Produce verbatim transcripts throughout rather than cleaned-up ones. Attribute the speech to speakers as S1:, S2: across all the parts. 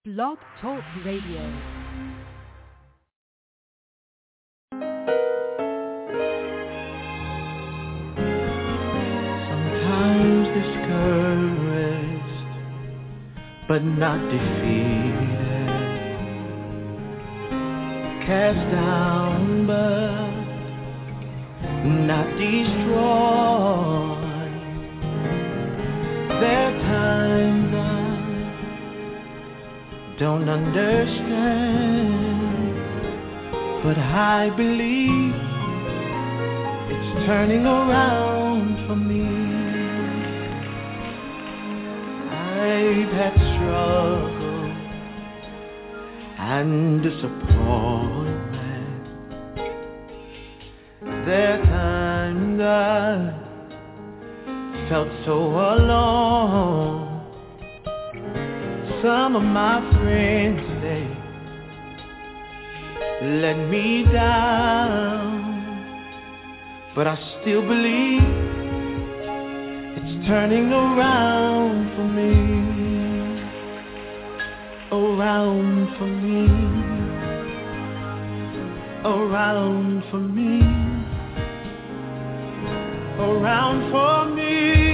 S1: Blog Talk Radio.
S2: Sometimes discouraged, but not defeated. Cast down, but not destroyed. There are times I don't understand, but I believe it's turning around for me. I've had struggle and disappointment. There are times I felt so alone. Some of my friends, they let me down, but I still believe it's turning around for me, around for me, around for me, around for me.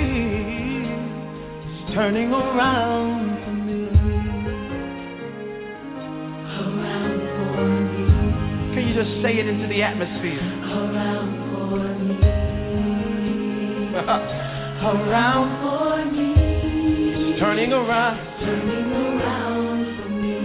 S2: It's turning around. Just say it into the atmosphere. Around for me. Around for me. It's turning around. Turning around for me.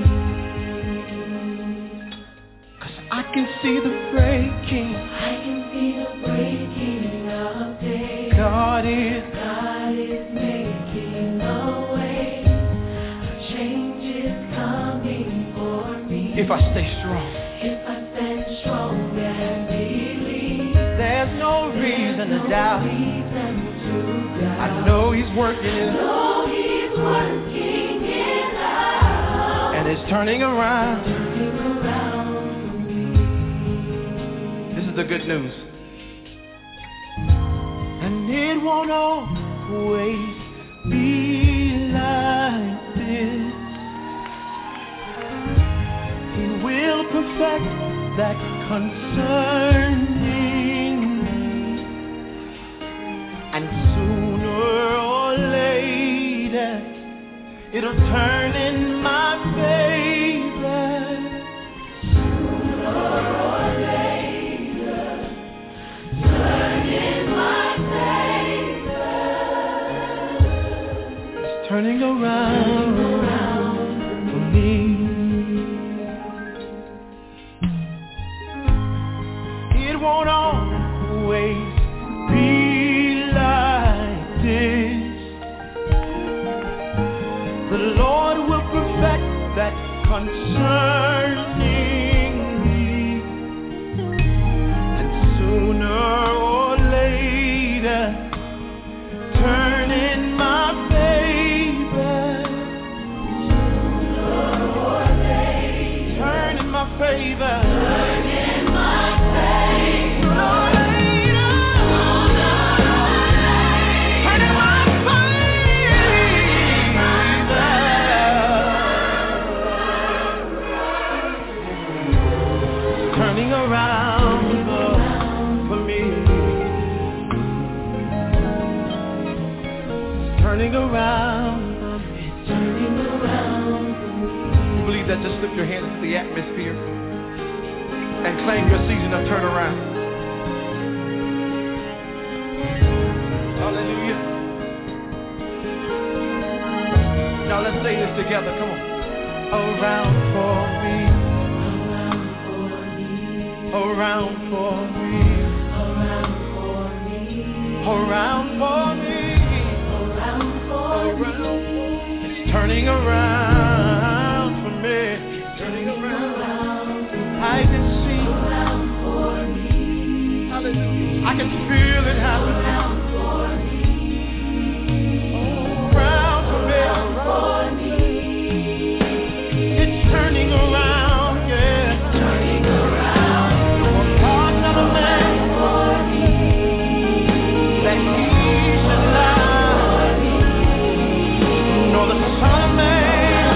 S2: 'Cause I can see the breaking. I can see the breaking of day. God is. God is making a way. A change is coming for me. If I stay strong. If I stand strong and believe, there's no reason to doubt. I know He's working it. I know He's working it out. And it's turning around. Turning around for me. This is the good news. And it won't always be like this. He will perfect that concerning me, and sooner or later it'll turn in my favor. Sooner or later, turn in my favor. It's turning around, around for me. Won't always be like this. The Lord will perfect that concerning me, and sooner or later turn in my favor. Sooner or later turn in my favor. Turn in my favor. Turning around for, for me. Turning around for me. Turning around for me. You believe that? Just lift your hands into the atmosphere and claim your season of turnaround. Hallelujah. Now let's say this together. Come on. Around for me. Around for me, around for me, around for me, around for me. It's turning around for me, turning around. I can see around for me. Hallelujah. I can feel it happening. Around for me, around for me, around for me. It's turning around. Nor the Son of Man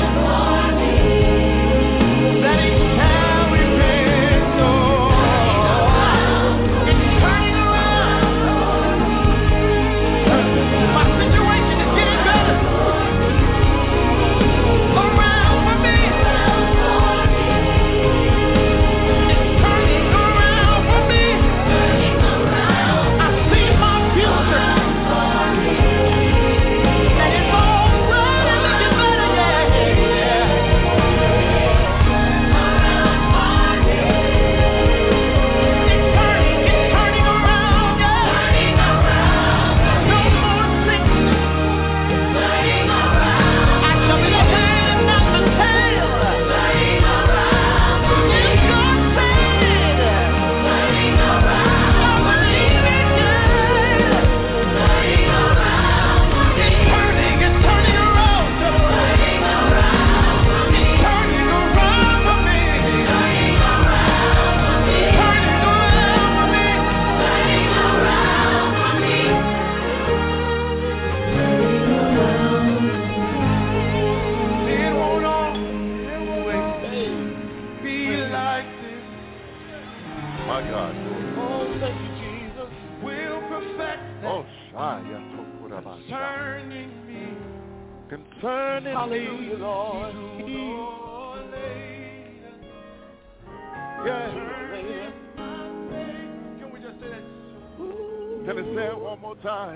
S1: turning
S2: Hallelujah,
S1: me.
S2: Lord.
S1: Yes. Can we just say that? Can I say it one more time?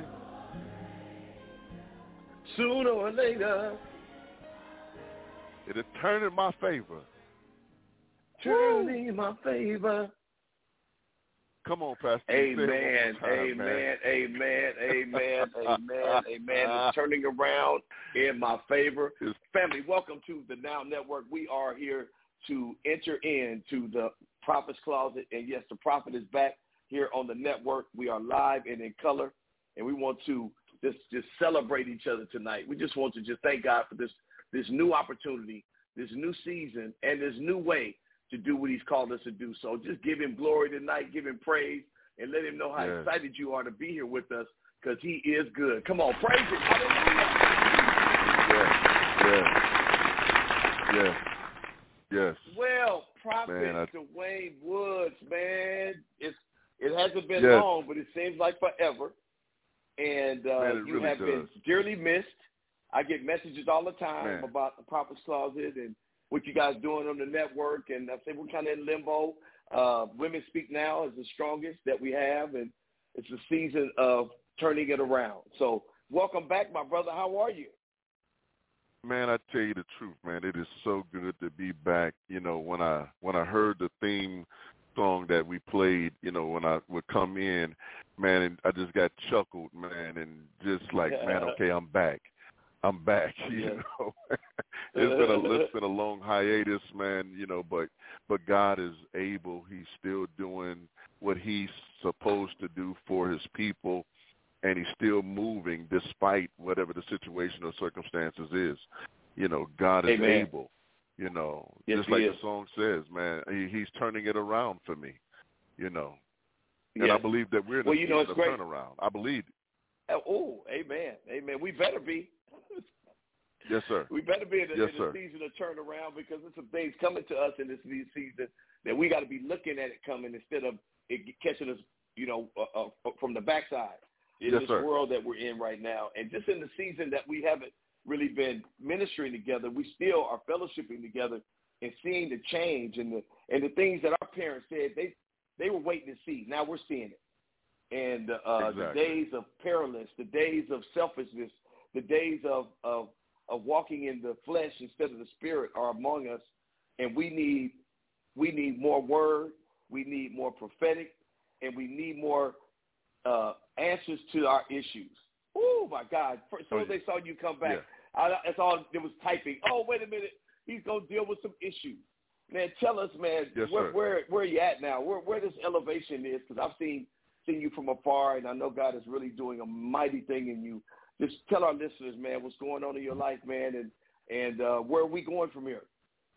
S2: Sooner or later,
S1: it'll turn in my favor.
S2: Turn in my favor.
S1: Come on, Pastor.
S2: Amen,
S1: time,
S2: amen, amen, amen, amen, amen. It's turning around in my favor. Family, welcome to the Now Network. We are here to enter into the Prophet's Closet. And, yes, the Prophet is back here on the network. We are live and in color, and we want to just, just celebrate each other tonight. We just want to just thank God for this, this new opportunity, this new season, and this new way to do what he's called us to do. So just give him glory tonight, give him praise, and let him know how yes. excited you are to be here with us, because he is good. Come on, praise him. Hallelujah.
S1: Yes, yes, yes, yes.
S2: Well, Prophet man, I... Dwayne Woods, man, it's, it hasn't been
S1: yes.
S2: long, but it seems like forever. And uh,
S1: man,
S2: you
S1: really
S2: have
S1: does.
S2: been dearly missed. I get messages all the time
S1: man.
S2: about the Prophet's Closet and what you guys doing on the network, and I say we're kind of in limbo. Uh, Women Speak Now is the strongest that we have, and it's a season of turning it around. So welcome back, my brother. How are you?
S1: Man, I tell you the truth, man. It is so good to be back. You know, when I when I heard the theme song that we played, you know, when I would come in, man, and I just got chuckled, man, and just like, man, okay, I'm back. I'm back, you yeah. know. it's been a it's been a long hiatus, man, you know, but but God is able. He's still doing what he's supposed to do for his people, and he's still moving despite whatever the situation or circumstances is. You know, God is
S2: Amen.
S1: able. You know,
S2: yes,
S1: just like
S2: is.
S1: the song says, man, he, he's turning it around for me. You know, and
S2: yes.
S1: I believe that we're in
S2: well,
S1: a
S2: you know,
S1: season
S2: it's
S1: of
S2: great.
S1: turnaround. I believe it.
S2: Oh, amen, amen. We better be.
S1: Yes, sir.
S2: We better be in, a,
S1: yes,
S2: in a season of turnaround, because there's some things coming to us in this new season that we got to be looking at it coming instead of it catching us, you know, uh, uh, from the backside in
S1: yes,
S2: this
S1: sir.
S2: world that we're in right now. And just in the season that we haven't really been ministering together, we still are fellowshipping together and seeing the change and the and the things that our parents said they they were waiting to see. Now we're seeing it. And uh,
S1: exactly.
S2: the days of perilous, the days of selfishness, the days of, of of walking in the flesh instead of the spirit are among us, and we need we need more word, we need more prophetic, and we need more uh, answers to our issues. Oh my God! As soon as they saw you come back,
S1: yeah.
S2: I, that's all it was typing. Oh, wait a minute, he's gonna deal with some issues. Man, tell us, man,
S1: yes,
S2: where, where where are you at now? Where where this elevation is? Because I've seen seen you from afar, and I know God is really doing a mighty thing in you. Just tell our listeners, man, what's going on in your life, man, and and uh, where are we going from here?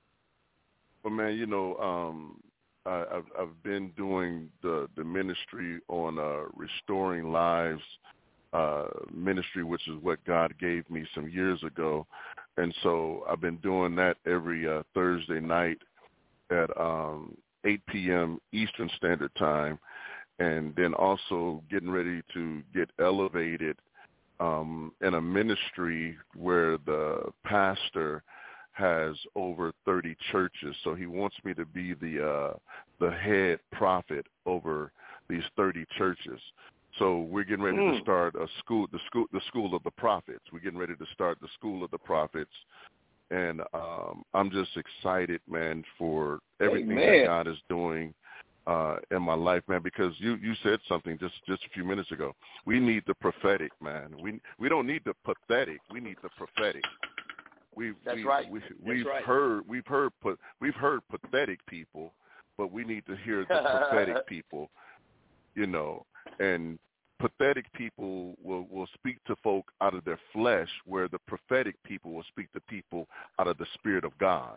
S1: Well, man, you know, um, I, I've, I've been doing the, the ministry on uh, Restoring Lives uh, ministry, which is what God gave me some years ago. And so I've been doing that every uh, Thursday night at um, eight p.m. Eastern Standard Time, and then also getting ready to get elevated Um, in a ministry where the pastor has over thirty churches. So he wants me to be the uh, the head prophet over these thirty churches. So we're getting ready mm. to start a school, the school, the school of the prophets. We're getting ready to start the school of the prophets, and um, I'm just excited, man, for everything
S2: Amen.
S1: that God is doing uh, in my life, man, because you, you said something just, just a few minutes ago. We need the prophetic, man. We we don't need the pathetic. We need the prophetic. We've,
S2: That's
S1: we,
S2: right.
S1: We,
S2: That's
S1: we've
S2: right.
S1: heard we've heard we've heard pathetic people, but we need to hear the prophetic people, you know. And pathetic people will, will speak to folk out of their flesh, where the prophetic people will speak to people out of the Spirit of God.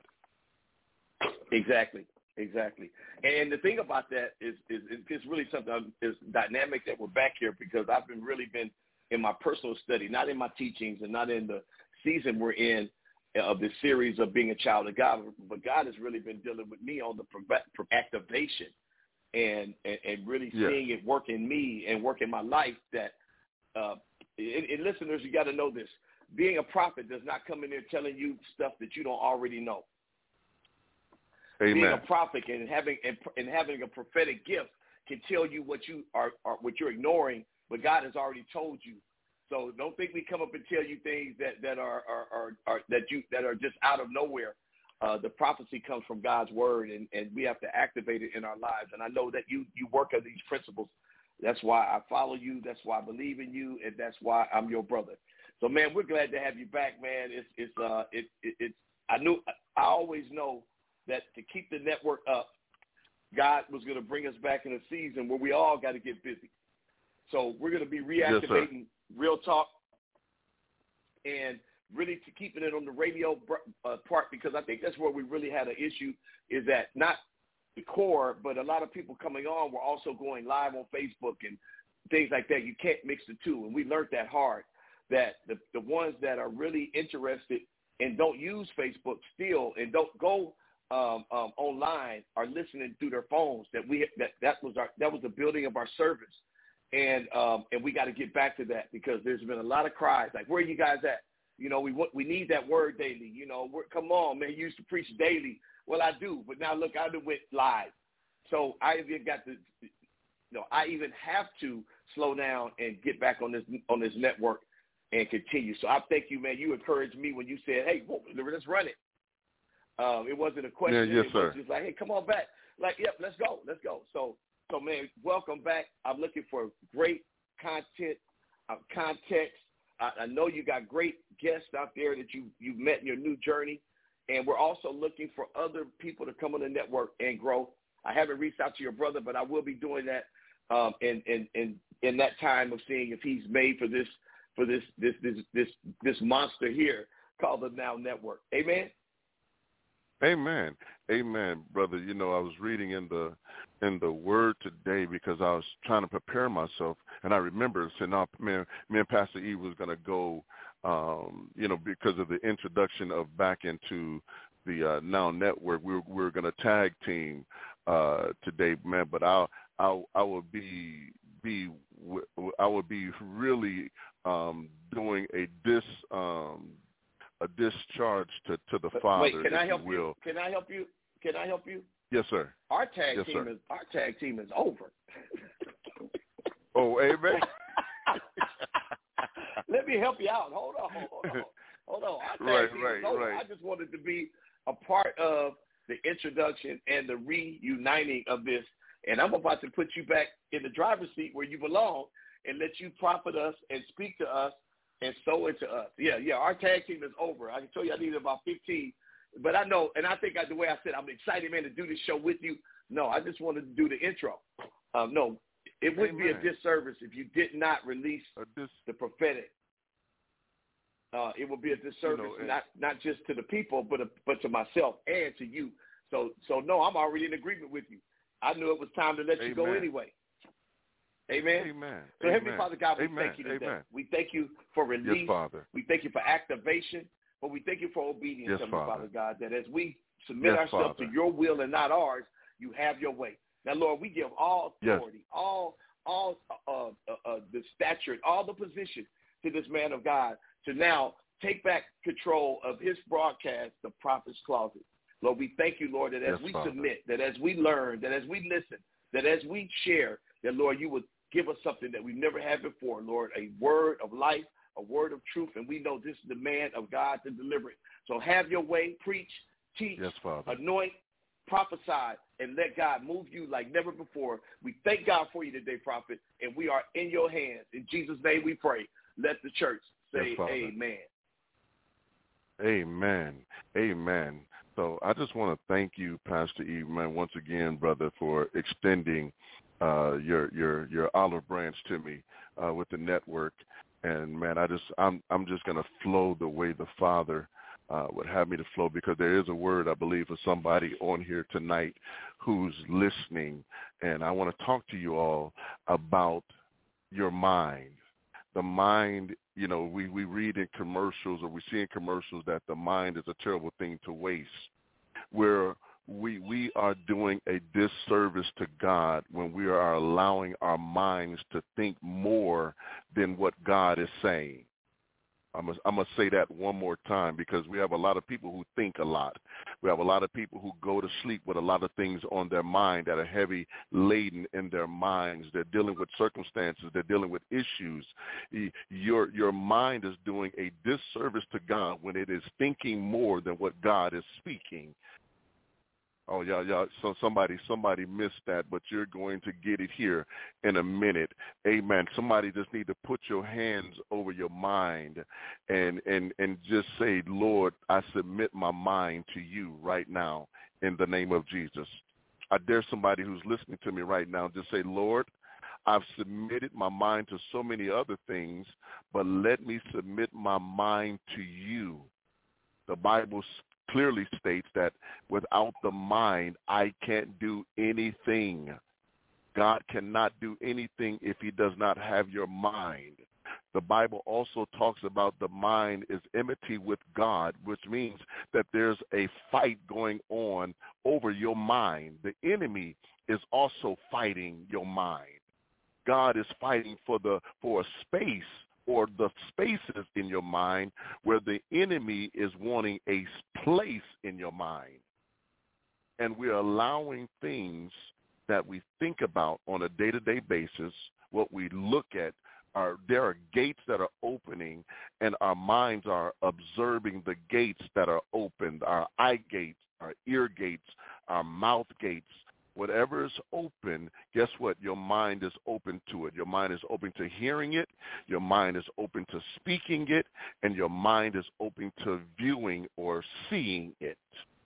S2: Exactly. Exactly. And the thing about that is, is, is it's really something is dynamic that we're back here, because I've been really been in my personal study, not in my teachings and not in the season we're in of this series of being a child of God, but God has really been dealing with me on the pro- activation and, and, and really
S1: yeah.
S2: seeing it work in me and work in my life that, uh, and, and listeners, you got to know this.
S3: being a prophet does not come in there telling you stuff that you don't already know.
S1: Amen.
S3: Being a prophet and having and, and having a prophetic gift can tell you what you are, are what you're ignoring, but God has already told you. So don't think we come up and tell you things that, that are, are, are, are that you that are just out of nowhere. Uh, the prophecy comes from God's word, and, and we have to activate it in our lives. And I know that you you work on these principles. That's why I follow you. That's why I believe in you, and that's why I'm your brother. So, man, we're glad to have you back, man. It's it's uh it, it it's I knew I always know that to keep the network up, God was going to bring us back in a season where we all got to get busy. So we're going to be reactivating yes, Real Talk and really to keeping it on the radio uh, part, because I think that's where we really had an issue, is that not the core, but a lot of people coming on were also going live on Facebook and things like that. You can't mix the two, and we learned that hard, that the, the ones that are really interested and don't use Facebook still and don't go um, um, online are listening through their phones. That we that, that was our that was the building of our service, and um, and we got to get back to that, because there's been a lot of cries like, where are you guys at? You know, we want, we need that word daily. You know, we're, come on, man, you used to preach daily. Well, I do, but now look, I done went live. So I even got to, you know, I even have to slow down and get back on this on this network and continue. So I thank you, man. You encouraged me when you said, hey, whoa, let's run it. Um, it wasn't a question.
S1: Yeah, yes,
S3: it
S1: sir.
S3: was just like, hey, come on back. Like, yep, let's go, let's go. So, so man, welcome back. I'm looking for great content, uh, context. I know you got great guests out there that you, you've met in your new journey, and we're also looking for other people to come on the network and grow. I haven't reached out to your brother, but I will be doing that um, in, in, in, in that time of seeing if he's made for this for this this this this, this monster here called the Now Network. Amen?
S1: Amen. Amen, brother. You know, I was reading in the in the Word today because I was trying to prepare myself, and I remember saying, "No, man, me and Pastor E was going to go, um, you know, because of the introduction of back into the uh, Now Network. We were, we were going to tag team uh, today, man. But I I I would be be I would be really um, doing a dis. Um, a discharge to, to the Father,
S3: Wait, can I help
S1: you will.
S3: You? Can I help you? Can I help you?
S1: Yes, sir.
S3: Our tag
S1: yes,
S3: team
S1: sir.
S3: is our tag team is over.
S1: Oh, amen.
S3: Let me help you out. Hold on, hold on, hold on. Our tag
S1: right,
S3: team
S1: right,
S3: is over.
S1: right.
S3: I just wanted to be a part of the introduction and the reuniting of this, and I'm about to put you back in the driver's seat where you belong and let you prophet us and speak to us and sow into us. Yeah, yeah, our tag team is over. I can tell you I needed about fifteen. But I know, and I think I, the way I said, I'm excited, man, to do this show with you. No, I just wanted to do the intro. Um, no, it wouldn't
S1: Amen.
S3: be a disservice if you did not release
S1: dis-
S3: the prophetic. Uh, it would be a disservice,
S1: you know,
S3: not not just to the people, but a, but to myself and to you. So, so no, I'm already in agreement with you. I knew it was time to let
S1: Amen.
S3: you go anyway. Amen.
S1: Amen.
S3: So,
S1: Amen.
S3: Heavenly Father God, we
S1: Amen.
S3: thank you today.
S1: Amen.
S3: We thank you for release.
S1: Yes, Father.
S3: We thank you for activation, but we thank you for obedience,
S1: yes,
S3: Heavenly
S1: Father.
S3: Father God, that as we submit
S1: yes,
S3: ourselves
S1: Father.
S3: to your will and not ours, you have your way. Now, Lord, we give all authority, yes. all all uh, uh, uh, the stature, all the position to this man of God to now take back control of his broadcast, the Prophet's Closet. Lord, we thank you, Lord, that as
S1: yes,
S3: we
S1: Father.
S3: submit, that as we learn, that as we listen, that as we share, that, Lord, you would give us something that we've never had before, Lord, a word of life, a word of truth, and we know this is the man of God to deliver it. So have your way, preach, teach,
S1: yes, Father.
S3: anoint, prophesy, and let God move you like never before. We thank God for you today, Prophet, and we are in your hands. In Jesus' name we pray. Let the church say
S1: yes,
S3: amen.
S1: Amen. Amen. So I just want to thank you, Pastor E, man, once again, brother, for extending uh, your your your olive branch to me uh, with the network. And man, I just I'm I'm just gonna flow the way the Father uh, would have me to flow, because there is a word, I believe, for somebody on here tonight who's listening. And I want to talk to you all about your mind. The mind, you know, we, we read in commercials, or we see in commercials, that the mind is a terrible thing to waste. Where we we are doing a disservice to God when we are allowing our minds to think more than what God is saying. I'm going I'm to say that one more time because we have a lot of people who think a lot. We have a lot of people who go to sleep with a lot of things on their mind that are heavy laden in their minds. They're dealing with circumstances. They're dealing with issues. Your, your mind is doing a disservice to God when it is thinking more than what God is speaking. Oh, yeah, yeah. So somebody, somebody missed that, but you're going to get it here in a minute. Amen. Somebody just need to put your hands over your mind and, and, and just say, Lord, I submit my mind to you right now in the name of Jesus. I dare somebody who's listening to me right now just say, Lord, I've submitted my mind to so many other things, but let me submit my mind to you. The Bible clearly states that without the mind, I can't do anything. God cannot do anything if he does not have your mind. The Bible also talks about the mind is enmity with God, which means that there's a fight going on over your mind. The enemy is also fighting your mind. God is fighting for the for a space or the spaces in your mind where the enemy is wanting a place in your mind. And we're allowing things that we think about on a day-to-day basis, what we look at, are there are gates that are opening, and our minds are observing the gates that are opened, our eye gates, our ear gates, our mouth gates. Whatever is open, guess what? Your mind is open to it. Your mind is open to hearing it. Your mind is open to speaking it. And your mind is open to viewing or seeing it.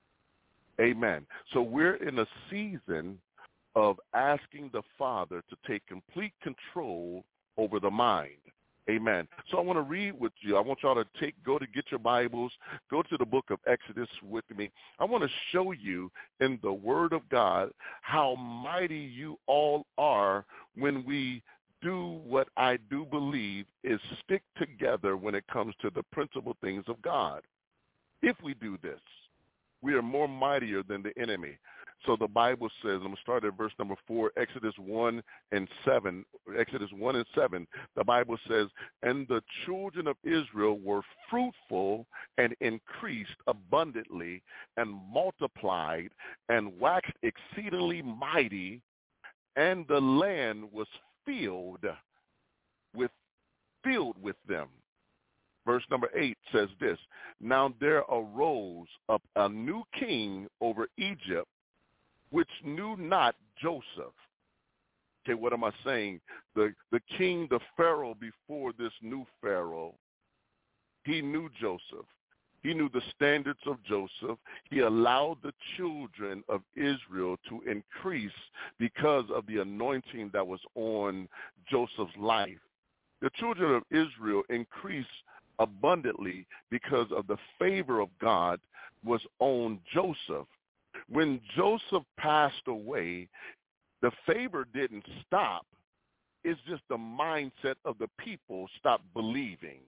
S1: Amen. So we're in a season of asking the Father to take complete control over the mind. Amen. So I want to read with you. I want y'all to take, go to get your Bibles, go to the book of Exodus with me. I want to show you in the Word of God how mighty you all are when we do what I do believe is stick together when it comes to the principal things of God. If we do this, we are more mightier than the enemy. So the Bible says, I'm going to start at verse number four, Exodus one and seven, Exodus one and seven, the Bible says, and the children of Israel were fruitful and increased abundantly and multiplied and waxed exceedingly mighty, and the land was filled with, filled with them. Verse number eight says this, now there arose up a new king over Egypt, which knew not Joseph. Okay, what am I saying? The the king, the Pharaoh before this new Pharaoh, he knew Joseph. He knew the standards of Joseph. He allowed the children of Israel to increase because of the anointing that was on Joseph's life. The children of Israel increased abundantly because of the favor of God was on Joseph. When Joseph passed away, the favor didn't stop. It's just the mindset of the people stopped believing.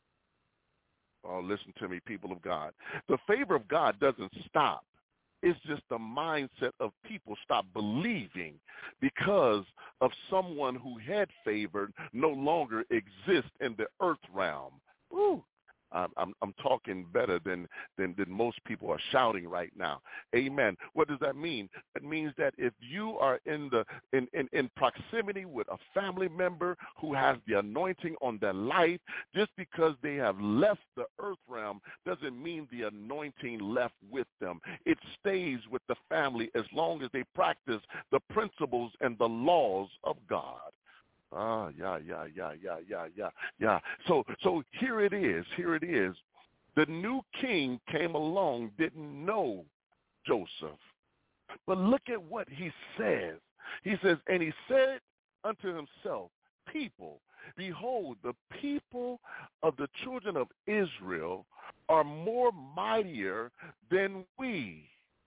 S1: Oh, listen to me, people of God. The favor of God doesn't stop. It's just the mindset of people stop believing because of someone who had favored no longer exists in the earth realm. Woo. I'm, I'm talking better than, than, than most people are shouting right now. Amen. What does that mean? It means that if you are in the in, in, in proximity with a family member who has the anointing on their life, just because they have left the earth realm doesn't mean the anointing left with them. It stays with the family as long as they practice the principles and the laws of God. Ah, yeah, yeah, yeah, yeah, yeah, yeah, yeah. So, so here it is. Here it is. The new king came along, didn't know Joseph. But look at what he says. He says, and he said unto himself, people, behold, the people of the children of Israel are more mightier than we.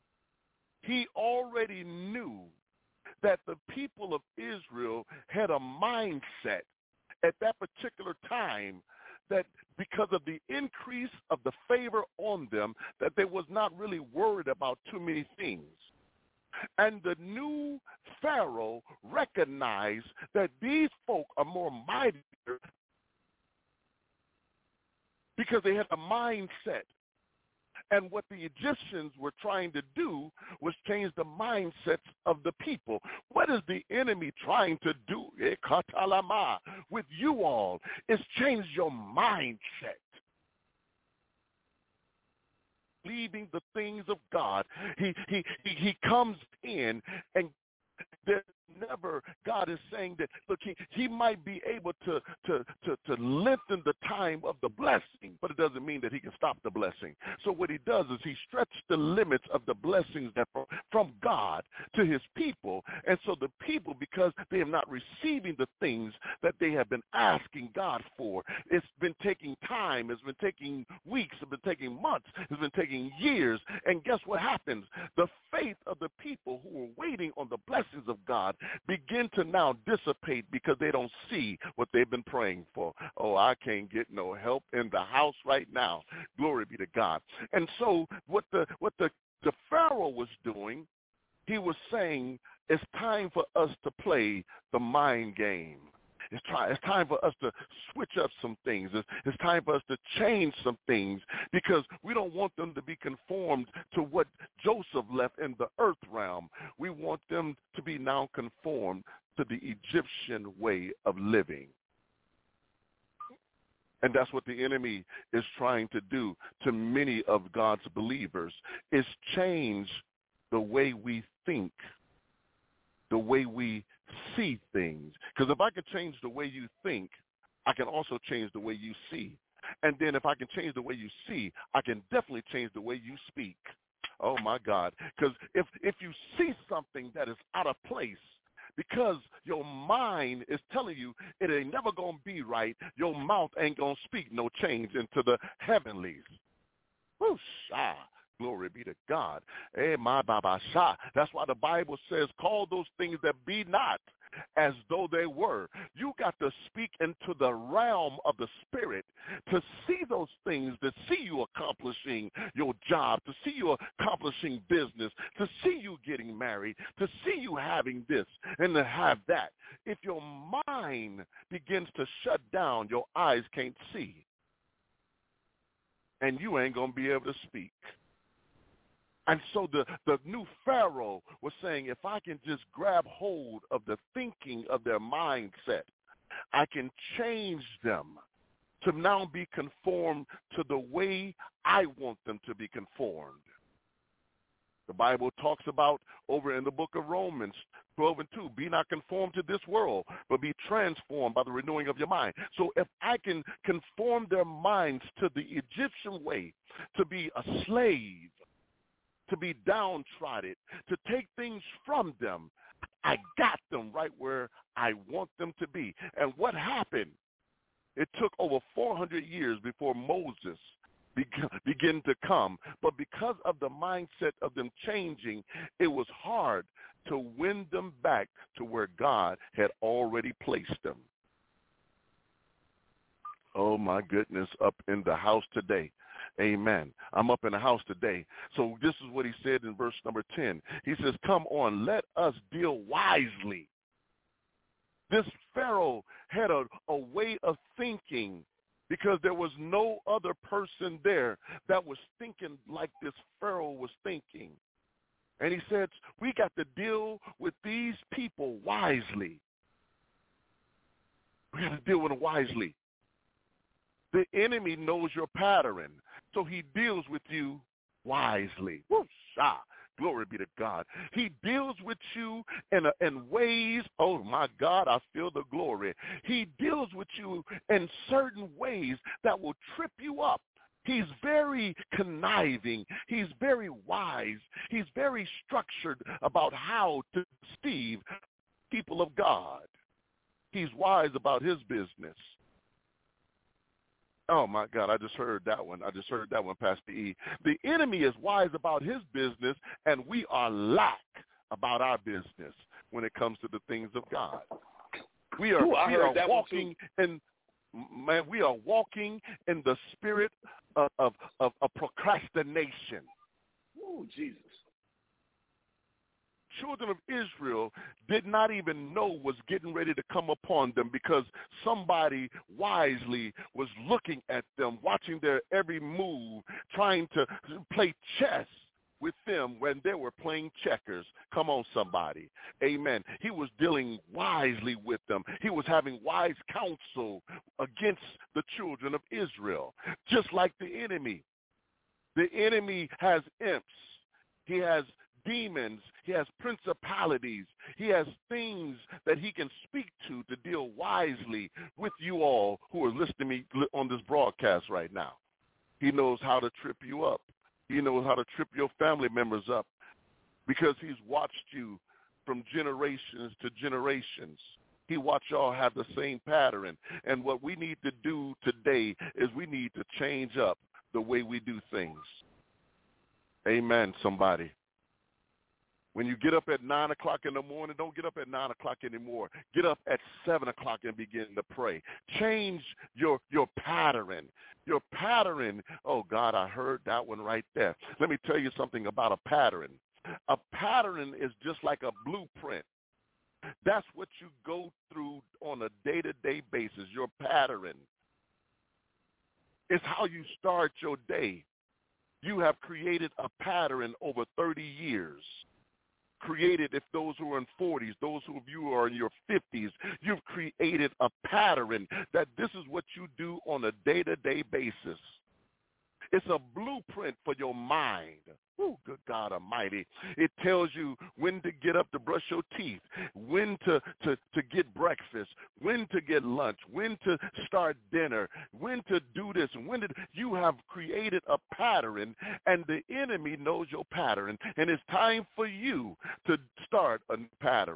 S1: He already knew that the people of Israel had a mindset at that particular time that because of the increase of the favor on them, that they was not really worried about too many things. And the new Pharaoh recognized that these folk are more mighty because they had a mindset. And what the Egyptians were trying to do was change the mindsets of the people. What is the enemy trying to do with you all? It's change your mindset. Leaving the things of God. He, he, he, he comes in and there's never, God is saying that, look, he, he might be able to, to, to, to lengthen the time of the blessing, but it doesn't mean that he can stop the blessing. So what he does is he stretches the limits of the blessings that from, from God to his people. And so the people, because they are not receiving the things that they have been asking God for, it's been taking time, it's been taking weeks, it's been taking months, it's been taking years. And guess what happens? The faith of the people who are waiting on the blessings of God begin to now dissipate because they don't see what they've been praying for. Oh, I can't get no help in the house right now. Glory be to God. And so what the what the, the Pharaoh was doing, he was saying, it's time for us to play the mind game. It's, try, it's time for us to switch up some things. It's, it's time for us to change some things because we don't want them to be conformed to what Joseph left in the earth realm. We want them to be now conformed to the Egyptian way of living. And that's what the enemy is trying to do to many of God's believers, is change the way we think, the way we see things. Because if I can change the way you think, I can also change the way you see. And then if I can change the way you see, I can definitely change the way you speak. Oh, my God. Because if, if you see something that is out of place, because your mind is telling you it ain't never going to be right, your mouth ain't going to speak no change into the heavenlies. Whoosh, ah. Glory be to God. Eh, my Baba Shah. That's why the Bible says, call those things that be not as though they were. You got to speak into the realm of the spirit to see those things, to see you accomplishing your job, to see you accomplishing business, to see you getting married, to see you having this and to have that. If your mind begins to shut down, your eyes can't see. And you ain't going to be able to speak. And so the, the new Pharaoh was saying, if I can just grab hold of the thinking of their mindset, I can change them to now be conformed to the way I want them to be conformed. The Bible talks about over in the book of Romans twelve and two, be not conformed to this world, but be transformed by the renewing of your mind. So if I can conform their minds to the Egyptian way, to be a slave, to be downtrodden, to take things from them, I got them right where I want them to be. And what happened? It took over four hundred years before Moses began to come. But because of the mindset of them changing, it was hard to win them back to where God had already placed them. Oh, my goodness, up in the house today. Amen. I'm up in the house today. So this is what he said in verse number ten. He says, come on, let us deal wisely. This Pharaoh had a, a way of thinking because there was no other person there that was thinking like this Pharaoh was thinking. And he said, we got to deal with these people wisely. We got to deal with them wisely. The enemy knows your pattern, so he deals with you wisely. Whoosh, ah, glory be to God. He deals with you in, a, in ways, oh, my God, I feel the glory. He deals with you in certain ways that will trip you up. He's very conniving. He's very wise. He's very structured about how to deceive people of God. He's wise about his business. Oh, my God, I just heard that one. I just heard that one, Pastor E. The enemy is wise about his business, and we are lack about our business when it comes to the things of God. We are, Ooh, we are walking in, man, we are walking in the spirit of, of, of, of procrastination.
S3: Oh, Jesus.
S1: children of Israel did not even know was getting ready to come upon them because somebody wisely was looking at them, watching their every move, trying to play chess with them when they were playing checkers. Come on, somebody. Amen. He was dealing wisely with them. He was having wise counsel against the children of Israel, just like the enemy. The enemy has imps. He has demons. He has principalities. He has things that he can speak to to deal wisely with you all who are listening to me on this broadcast right now. He knows how to trip you up. He knows how to trip your family members up because he's watched you from generations to generations. He watched y'all have the same pattern. And what we need to do today is we need to change up the way we do things. Amen, somebody. When you get up at nine o'clock in the morning, don't get up at nine o'clock anymore. Get up at seven o'clock and begin to pray. Change your, your pattern. Your pattern, oh, God, I heard that one right there. Let me tell you something about a pattern. A pattern is just like a blueprint. That's what you go through on a day-to-day basis, your pattern. It's how you start your day. You have created a pattern over thirty years. Created, if those who are in forties, those of you who are in your fifties, you've created a pattern that this is what you do on a day-to-day basis. It's a blueprint for your mind. Oh, good God Almighty. It tells you when to get up to brush your teeth, when to, to, to get breakfast, when to get lunch, when to start dinner, when to do this, and when to, you have created a pattern, and the enemy knows your pattern, and it's time for you to start a new pattern.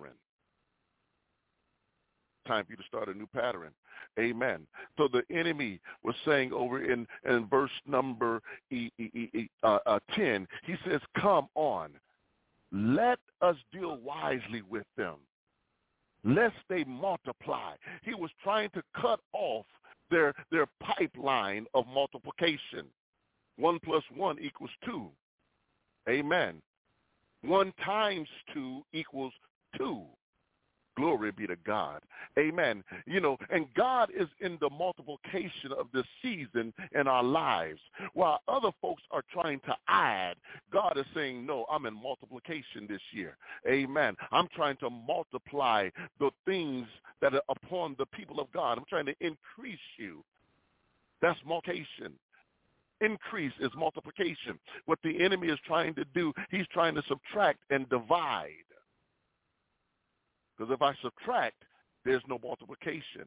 S1: Time for you to start a new pattern. Amen. So the enemy was saying over in, in verse number e, e, e, uh, uh, ten, he says, come on, let us deal wisely with them, lest they multiply. He was trying to cut off their, their pipeline of multiplication. One plus one equals two. Amen. One times two equals two. Glory be to God. Amen. You know, and God is in the multiplication of this season in our lives. While other folks are trying to add, God is saying, no, I'm in multiplication this year. Amen. I'm trying to multiply the things that are upon the people of God. I'm trying to increase you. That's multiplication. Increase is multiplication. What the enemy is trying to do, he's trying to subtract and divide. Because if I subtract, there's no multiplication.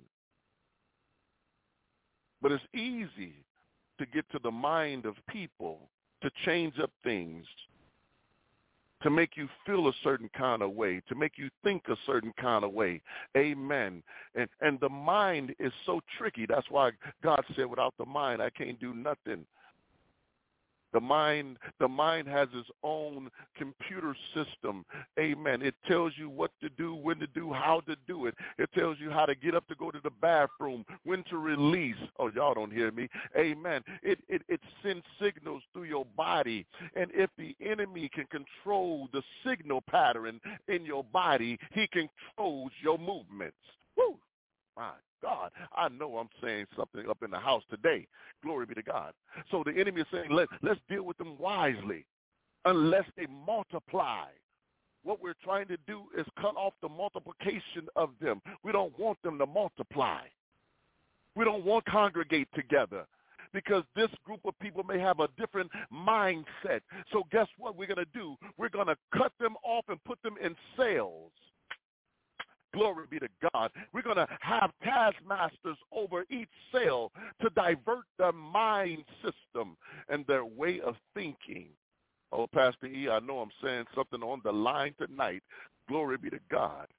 S1: But it's easy to get to the mind of people to change up things, to make you feel a certain kind of way, to make you think a certain kind of way. Amen. And, and the mind is so tricky. That's why God said, without the mind, I can't do nothing. The mind, the mind has its own computer system. Amen. It tells you what to do, when to do, how to do it. It tells you how to get up to go to the bathroom, when to release. Oh, y'all don't hear me. Amen. It, it, it sends signals through your body. And if the enemy can control the signal pattern in your body, he controls your movements. Woo! My God, I know I'm saying something up in the house today. Glory be to God. So the enemy is saying, Let, let's deal with them wisely, unless they multiply. What we're trying to do is cut off the multiplication of them. We don't want them to multiply. We don't want to congregate together, because this group of people may have a different mindset. So guess what we're going to do? We're going to cut them off and put them in cells. Glory be to God. We're going to have taskmasters over each cell to divert their mind system and their way of thinking. Oh, Pastor E, I know I'm saying something on the line tonight. Glory be to God.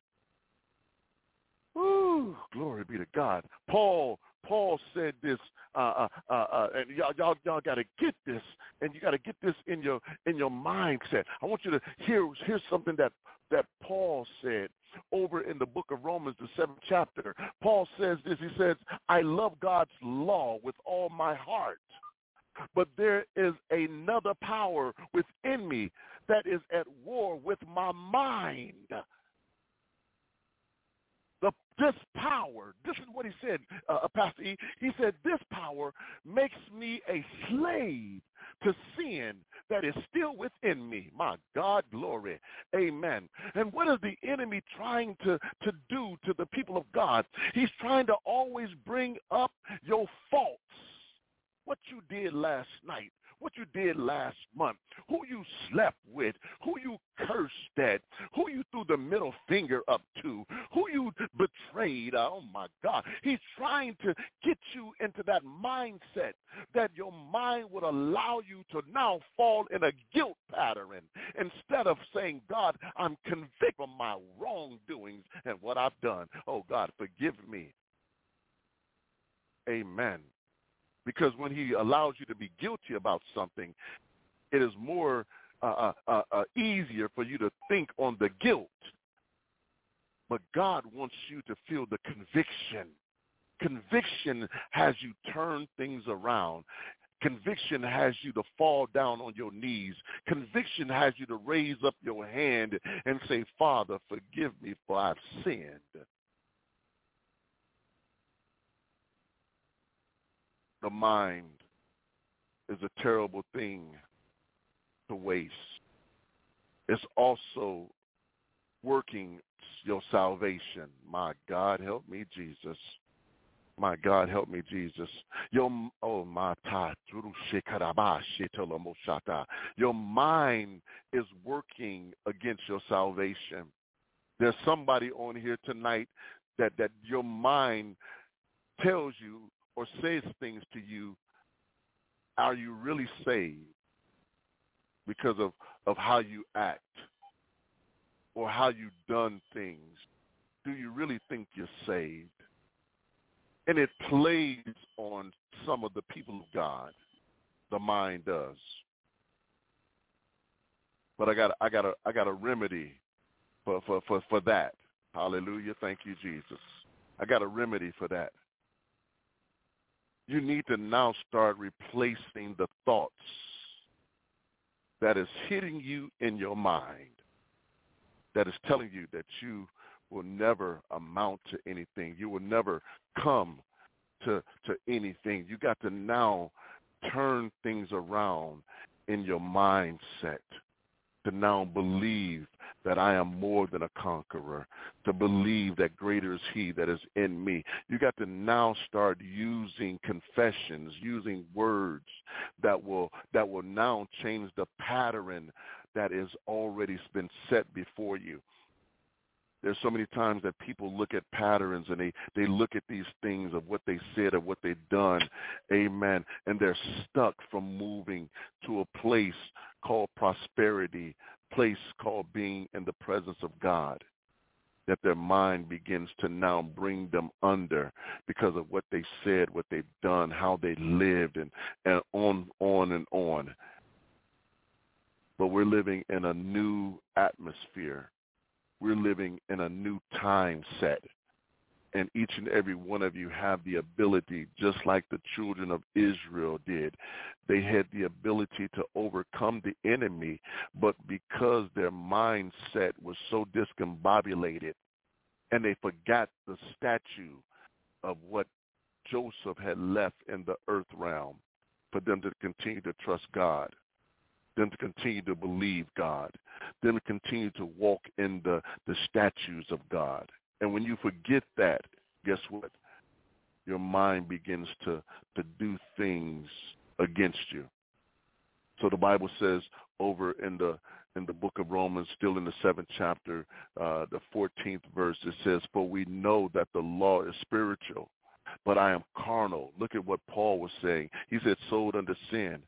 S1: Woo, glory be to God. Paul Paul said this, uh, uh, uh, and y'all, y'all, y'all got to get this, and you got to get this in your in your mindset. I want you to hear hear something that that Paul said over in the book of Romans, the seventh chapter. Paul says this. He says, "I love God's law with all my heart, but there is another power within me that is at war with my mind. The, this power, this is what he said, uh, Pastor E. He said, this power makes me a slave to sin that is still within me. My God, glory. Amen. And what is the enemy trying to, to do to the people of God? He's trying to always bring up your faults. What you did last night, what you did last month, who you slept with, who you cursed at, who you threw the middle finger up to, who you betrayed. Oh, my God. He's trying to get you into that mindset that your mind would allow you to now fall in a guilt pattern instead of saying, God, I'm convicted of my wrongdoings and what I've done. Oh, God, forgive me. Amen. Because when he allows you to be guilty about something, it is more uh, uh, uh, easier for you to think on the guilt. But God wants you to feel the conviction. Conviction has you turn things around. Conviction has you to fall down on your knees. Conviction has you to raise up your hand and say, Father, forgive me for I've sinned. The mind is a terrible thing to waste. It's also working your salvation. My God, help me, Jesus. My God, help me, Jesus. Your oh my Your mind is working against your salvation. There's somebody on here tonight that, that your mind tells you or says things to you, are you really saved because of, of how you act or how you've done things? Do you really think you're saved? And it plays on some of the people of God. The mind does. But I got I got a I got a remedy for, for, for, for that. Hallelujah. Thank you, Jesus. I got a remedy for that. You need to now start replacing the thoughts that is hitting you in your mind, that is telling you that you will never amount to anything. You will never come to, to anything. You got to now turn things around in your mindset to now believe that I am more than a conqueror, to believe that greater is he that is in me. You got to now start using confessions, using words that will that will now change the pattern that has already been set before you. There's so many times that people look at patterns and they, they look at these things of what they said or what they've done, amen, and they're stuck from moving to a place called prosperity, place called being in the presence of God, that their mind begins to now bring them under because of what they said, what they've done, how they lived, and, and on, on and on. But we're living in a new atmosphere. We're living in a new time set, and each and every one of you have the ability, just like the children of Israel did. They had the ability to overcome the enemy, but because their mindset was so discombobulated, and they forgot the statue of what Joseph had left in the earth realm for them to continue to trust God, them to continue to believe God, them to continue to walk in the, the statutes of God. And when you forget that, guess what? Your mind begins to, to do things against you. So the Bible says over in the in the book of Romans, still in the seventh chapter, uh, the fourteenth verse, it says, for we know that the law is spiritual, but I am carnal. Look at what Paul was saying. He said, sold under sin.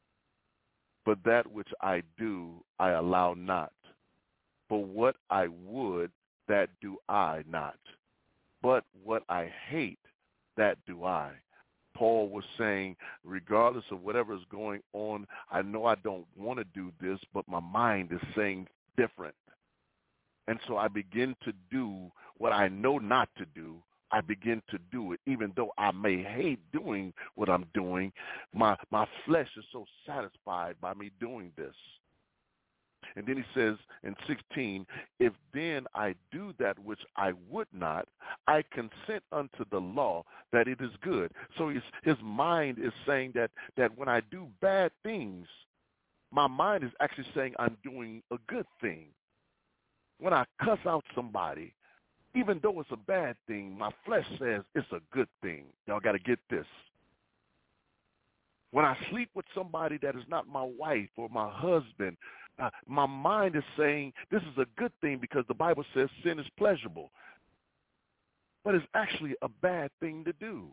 S1: But that which I do, I allow not. For what I would, that do I not. But what I hate, that do I. Paul was saying, regardless of whatever is going on, I know I don't want to do this, but my mind is saying different. And so I begin to do what I know not to do. I begin to do it, even though I may hate doing what I'm doing. My my flesh is so satisfied by me doing this. And then he says in sixteen, if then I do that which I would not, I consent unto the law that it is good. So his, his mind is saying that, that when I do bad things, my mind is actually saying I'm doing a good thing. When I cuss out somebody, even though it's a bad thing, my flesh says it's a good thing. Y'all got to get this. When I sleep with somebody that is not my wife or my husband, uh, my mind is saying this is a good thing because the Bible says sin is pleasurable. But it's actually a bad thing to do.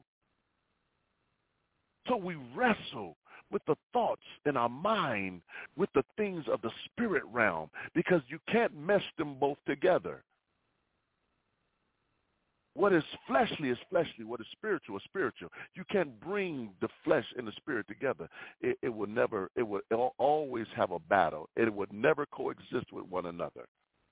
S1: So we wrestle with the thoughts in our mind with the things of the spirit realm because you can't mesh them both together. What is fleshly is fleshly. What is spiritual is spiritual. You can't bring the flesh and the spirit together. It, it will never, it will it'll always have a battle. It would never coexist with one another.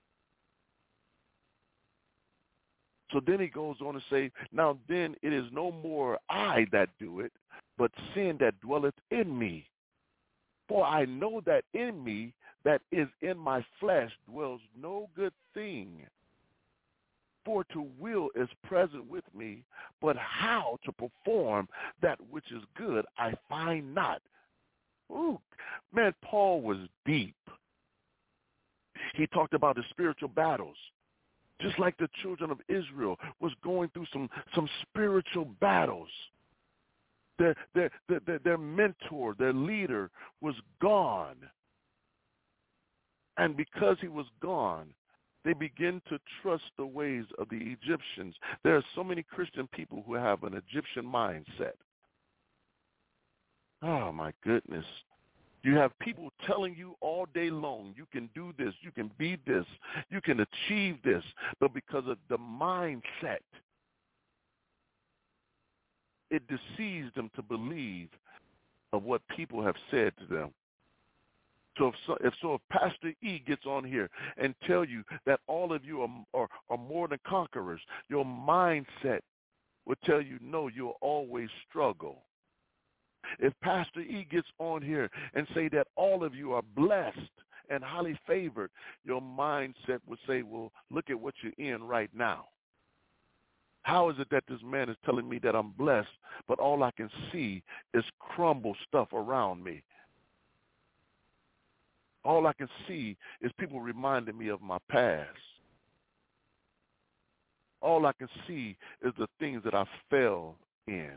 S1: So then he goes on to say, now then it is no more I that do it, but sin that dwelleth in me. For I know that in me, that is in my flesh, dwells no good thing. For to will is present with me, but how to perform that which is good I find not. Ooh, man, Paul was deep. He talked about the spiritual battles. Just like the children of Israel was going through some, some spiritual battles. Their, their, their, their mentor, their leader was gone. And because he was gone, they begin to trust the ways of the Egyptians. There are so many Christian people who have an Egyptian mindset. Oh, my goodness. You have people telling you all day long, you can do this, you can be this, you can achieve this, but because of the mindset, it deceives them to believe of what people have said to them. So if, so if so, if Pastor E gets on here and tell you that all of you are, are, are more than conquerors, your mindset will tell you, no, you'll always struggle. If Pastor E gets on here and say that all of you are blessed and highly favored, your mindset would say, well, look at what you're in right now. How is it that this man is telling me that I'm blessed, but all I can see is crumble stuff around me? All I can see is people reminding me of my past. All I can see is the things that I fell in.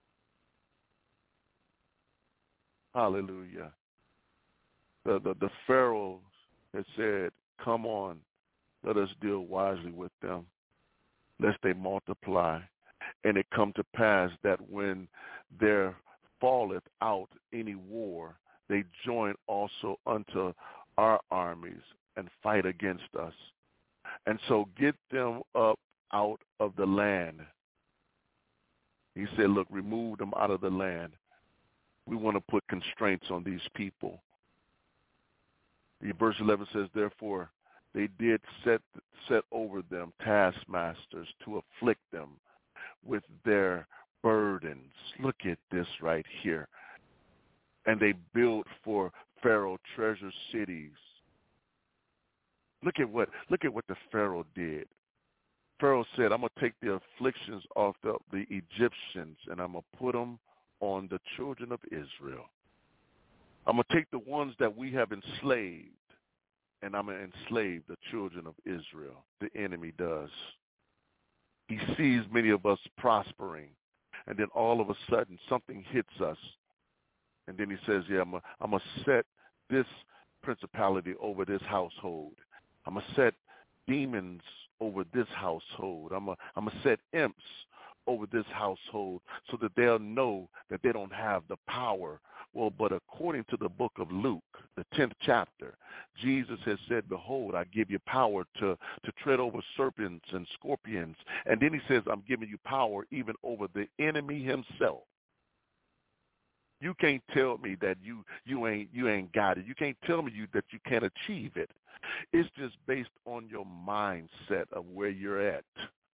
S1: Hallelujah. The, the, the Pharaoh had said, come on, let us deal wisely with them, lest they multiply. And it come to pass that when there falleth out any war, they join also unto our armies and fight against us. And so get them up out of the land. He said, look, remove them out of the land. We want to put constraints on these people. Verse eleven says, therefore, they did set set over them taskmasters to afflict them with their burdens. Look at this right here. And they built for Pharaoh treasure cities. Look at what look at what the Pharaoh did. Pharaoh said, I'm going to take the afflictions off the, the Egyptians and I'm going to put them on the children of Israel. I'm going to take the ones that we have enslaved and I'm going to enslave the children of Israel. The enemy does. He sees many of us prospering, and then all of a sudden something hits us. And then he says, yeah, I'm going I'm to set this principality over this household. I'm going to set demons over this household. I'm going I'm to set imps over this household so that they'll know that they don't have the power. Well, but according to the book of Luke, the tenth chapter, Jesus has said, behold, I give you power to, to tread over serpents and scorpions. And then he says, I'm giving you power even over the enemy himself. You can't tell me that you, you ain't you ain't got it. You can't tell me you that you can't achieve it. It's just based on your mindset of where you're at.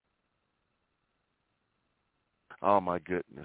S1: Oh, my goodness.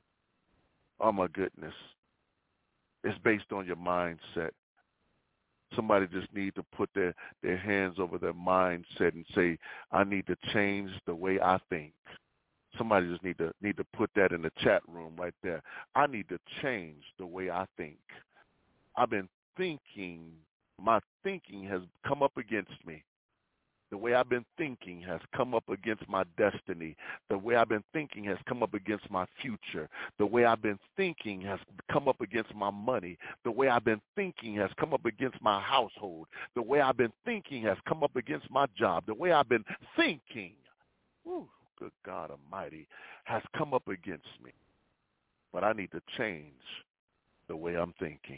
S1: Oh, my goodness. It's based on your mindset. Somebody just need to put their, their hands over their mindset and say, I need to change the way I think. Somebody just need to need to put that in the chat room right there. I need to change the way I think. I've been thinking, my thinking has come up against me. The way I've been thinking has come up against my destiny. The way I've been thinking has come up against my future. The way I've been thinking has come up against my money. The way I've been thinking has come up against my household. The way I've been thinking has come up against my job. The way I've been thinking, whew, good God Almighty, has come up against me. But I need to change the way I'm thinking.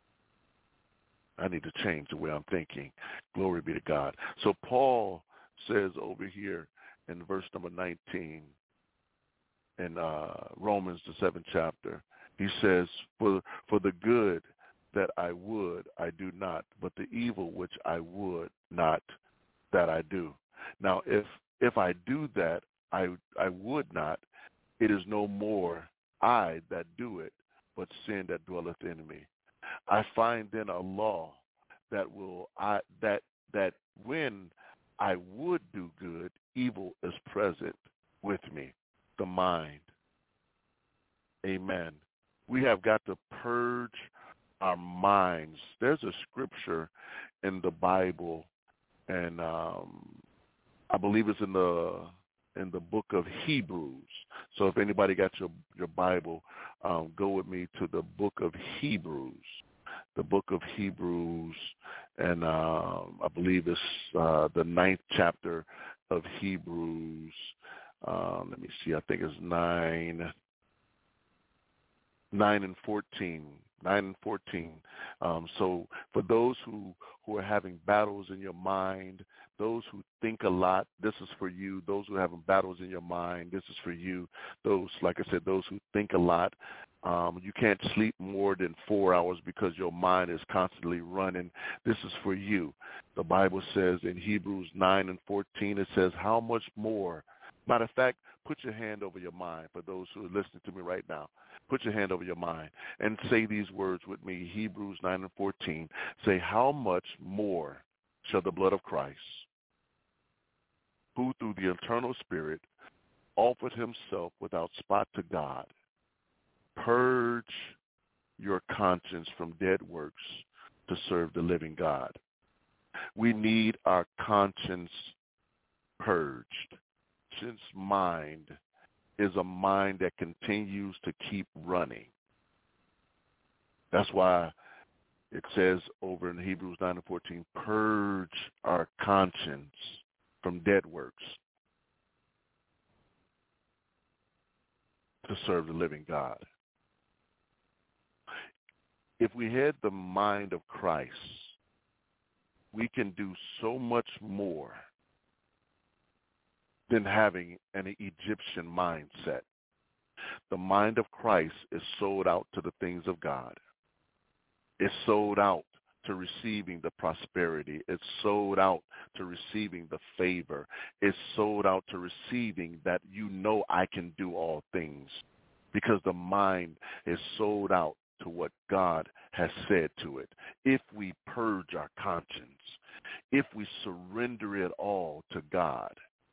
S1: I need to change the way I'm thinking. Glory be to God. So Paul says over here in verse number nineteen in uh, Romans, the seventh chapter, he says, for, for the good that I would, I do not, but the evil which I would not, that I do. Now, if if I do that, I I would not, it is no more I that do it, but sin that dwelleth in me. I find then a law that will I that that when I would do good, evil is present with me, the mind. Amen. We have got to purge our minds. There's a scripture in the Bible, and um, I believe it's in the in the book of Hebrews. So if anybody got your your Bible, um, go with me to the book of Hebrews. The book of Hebrews, and um, I believe it's uh, the ninth chapter of Hebrews. Um, let me see. I think it's nine, nine and fourteen. Nine and fourteen. Um, so for those who, who are having battles in your mind, those who think a lot, this is for you. Those who are having battles in your mind, this is for you. Those, like I said, those who think a lot, um, you can't sleep more than four hours because your mind is constantly running. This is for you. The Bible says in Hebrews nine and fourteen, it says, how much more? Matter of fact, put your hand over your mind for those who are listening to me right now. Put your hand over your mind and say these words with me. Hebrews nine and fourteen. Say, how much more shall the blood of Christ, who through the eternal Spirit offered himself without spot to God, purge your conscience from dead works to serve the living God. We need our conscience purged. Since mind is a mind that continues to keep running. That's why it says over in Hebrews nine and fourteen, purge our conscience from dead works to serve the living God. If we had the mind of Christ, we can do so much more than having an Egyptian mindset. The mind of Christ is sold out to the things of God. It's sold out to receiving the prosperity. It's sold out to receiving the favor. It's sold out to receiving that you know I can do all things, because the mind is sold out to what God has said to it. If we purge our conscience, if we surrender it all to God,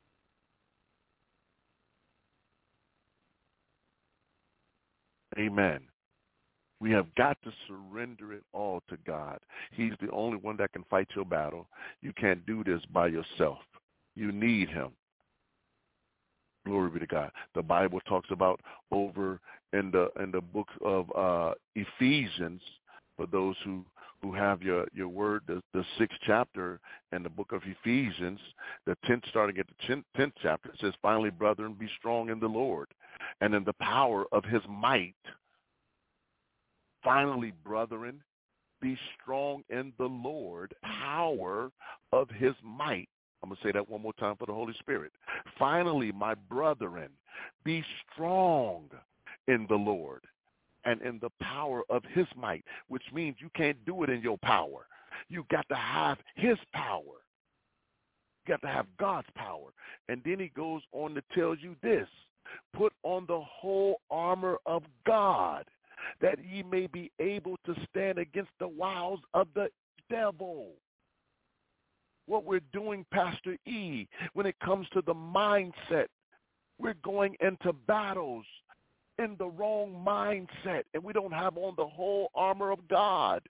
S1: amen. We have got to surrender it all to God. He's the only one that can fight your battle. You can't do this by yourself. You need him. Glory be to God. The Bible talks about over in the in the book of uh, Ephesians, for those who, who have your, your word, the, the sixth chapter in the book of Ephesians, the tenth, starting at the tenth chapter, it says, finally, brethren, be strong in the Lord and in the power of his might. Finally, brethren, be strong in the Lord, power of his might. I'm going to say that one more time for the Holy Spirit. Finally, my brethren, be strong in the Lord and in the power of his might, which means you can't do it in your power. You got to have his power. You got to have God's power. And then he goes on to tell you this, put on the whole armor of God, that ye may be able to stand against the wiles of the devil. What we're doing, Pastor E, when it comes to the mindset, we're going into battles in the wrong mindset, and we don't have on the whole armor of God.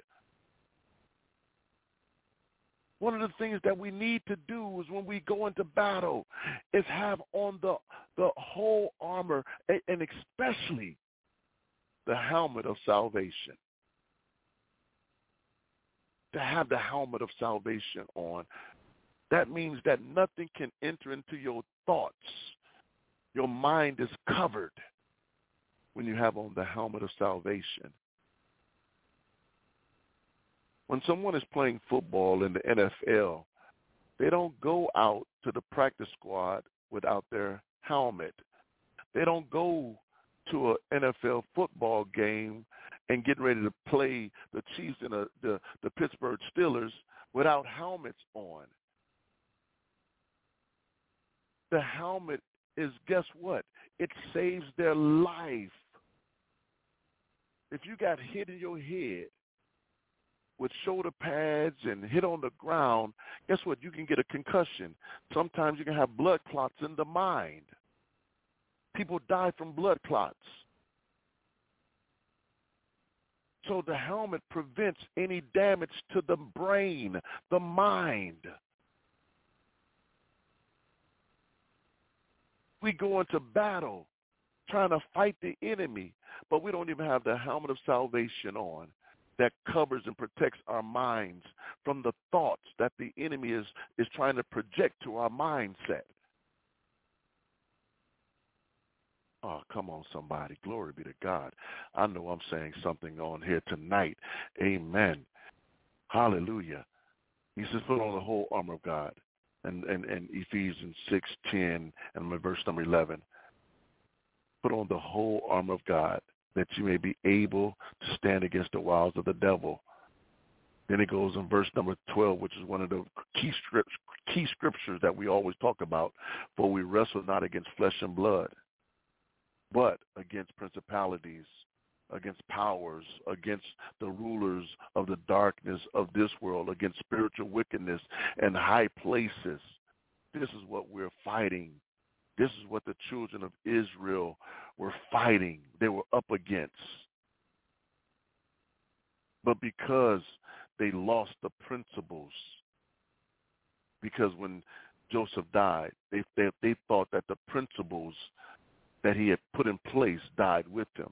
S1: One of the things that we need to do is when we go into battle is have on the, the whole armor, and especially the helmet of salvation. To have the helmet of salvation on, that means that nothing can enter into your thoughts. Your mind is covered when you have on the helmet of salvation. When someone is playing football in the N F L, they don't go out to the practice squad without their helmet. They don't go to an N F L football game and get ready to play the Chiefs and the, the, the Pittsburgh Steelers without helmets on. The helmet is, guess what? It saves their life. If you got hit in your head with shoulder pads and hit on the ground, guess what? You can get a concussion. Sometimes you can have blood clots in the mind. People die from blood clots. So the helmet prevents any damage to the brain, the mind. We go into battle trying to fight the enemy, but we don't even have the helmet of salvation on that covers and protects our minds from the thoughts that the enemy is, is trying to project to our mindset. Oh, come on, somebody. Glory be to God. I know I'm saying something on here tonight. Amen. Hallelujah. He says, put on the whole armor of God. And, and, and Ephesians six ten and verse number eleven. Put on the whole armor of God that you may be able to stand against the wiles of the devil. Then it goes in verse number twelve, which is one of the key, script, key scriptures that we always talk about. For we wrestle not against flesh and blood, but against principalities, against powers, against the rulers of the darkness of this world, against spiritual wickedness and high places. This is what we're fighting. This is what the children of Israel were fighting. They were up against. But because they lost the principles, because when Joseph died, they, they, they thought that the principles that he had put in place died with him.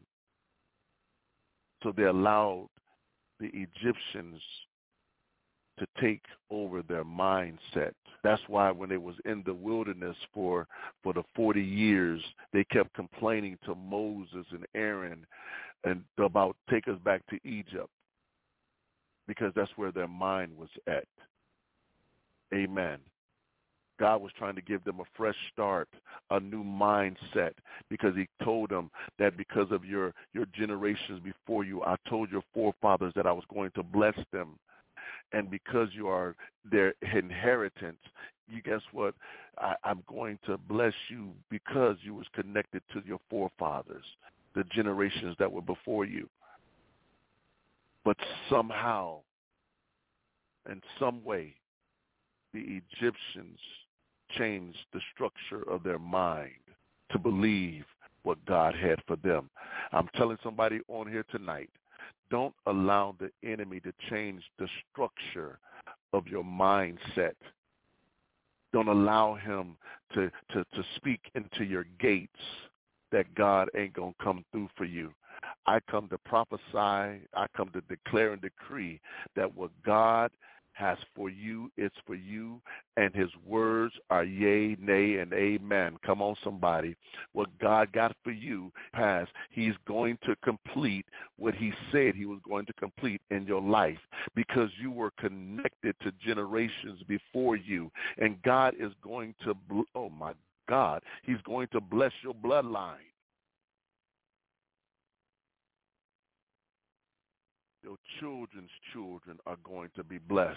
S1: So they allowed the Egyptians to take over their mindset. That's why when they was in the wilderness for, for the forty years, they kept complaining to Moses and Aaron and about take us back to Egypt, because that's where their mind was at. Amen. God was trying to give them a fresh start, a new mindset, because he told them that because of your, your generations before you, I told your forefathers that I was going to bless them. And because you are their inheritance, you guess what? I, I'm going to bless you because you was connected to your forefathers, the generations that were before you. But somehow, in some way, the Egyptians changed the structure of their mind to believe what God had for them. I'm telling somebody on here tonight, don't allow the enemy to change the structure of your mindset. Don't allow him to, to, to speak into your gates that God ain't going to come through for you. I come to prophesy, I come to declare and decree that what God has for you, it's for you, and his words are yea, nay, and amen. Come on, somebody. What God got for you has, he's going to complete what he said he was going to complete in your life, because you were connected to generations before you, and God is going to, oh my God, he's going to bless your bloodline. Your children's children are going to be blessed.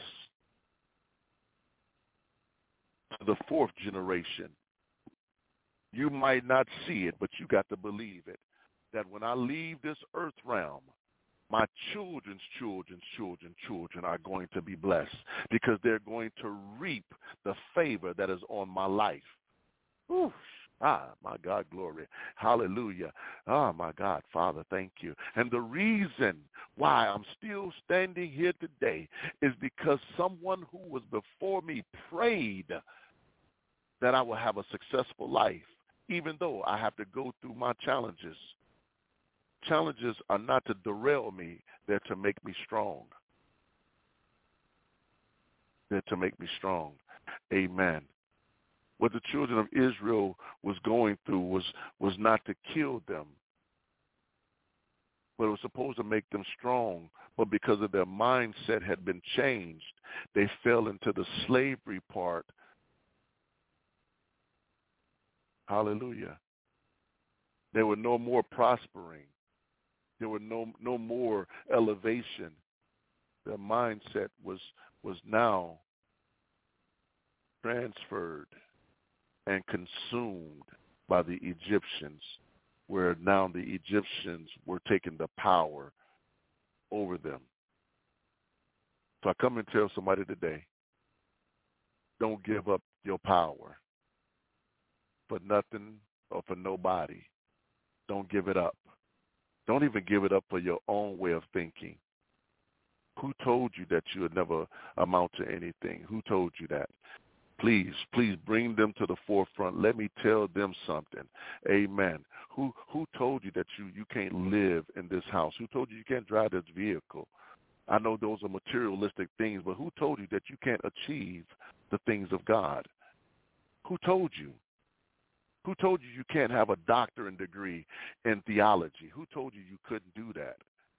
S1: The fourth generation, you might not see it, but you got to believe it, that when I leave this earth realm, my children's children's children's children are going to be blessed because they're going to reap the favor that is on my life. Oof. Ah, my God, glory. Hallelujah. Oh, my God, Father, thank you. And the reason why I'm still standing here today is because someone who was before me prayed that I will have a successful life, even though I have to go through my challenges. Challenges are not to derail me. They're to make me strong. They're to make me strong. Amen. What the children of Israel was going through was, was not to kill them, but it was supposed to make them strong. But because of their mindset had been changed, they fell into the slavery part. Hallelujah. They were no more prospering. There were no no more elevation. Their mindset was was now transferred and consumed by the Egyptians, where now the Egyptians were taking the power over them. So I come and tell somebody today, don't give up your power for nothing or for nobody. Don't give it up. Don't even give it up for your own way of thinking. Who told you that you would never amount to anything? Who told you that? Please, please bring them to the forefront. Let me tell them something. Amen. Who who told you that you, you can't live in this house? Who told you you can't drive this vehicle? I know those are materialistic things, but who told you that you can't achieve the things of God? Who told you? Who told you you can't have a doctorate degree in theology? Who told you you couldn't do that?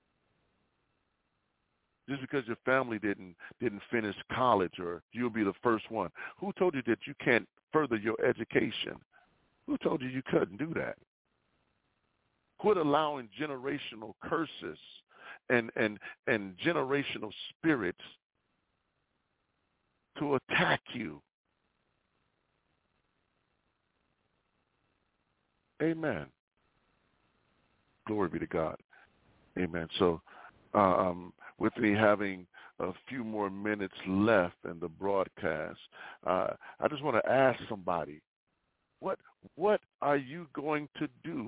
S1: Just because your family didn't didn't finish college or you'll be the first one. Who told you that you can't further your education? Who told you you couldn't do that? Quit allowing generational curses and, and, and generational spirits to attack you. Amen. Glory be to God. Amen. So um, with me having a few more minutes left in the broadcast, uh, I just want to ask somebody, what what are you going to do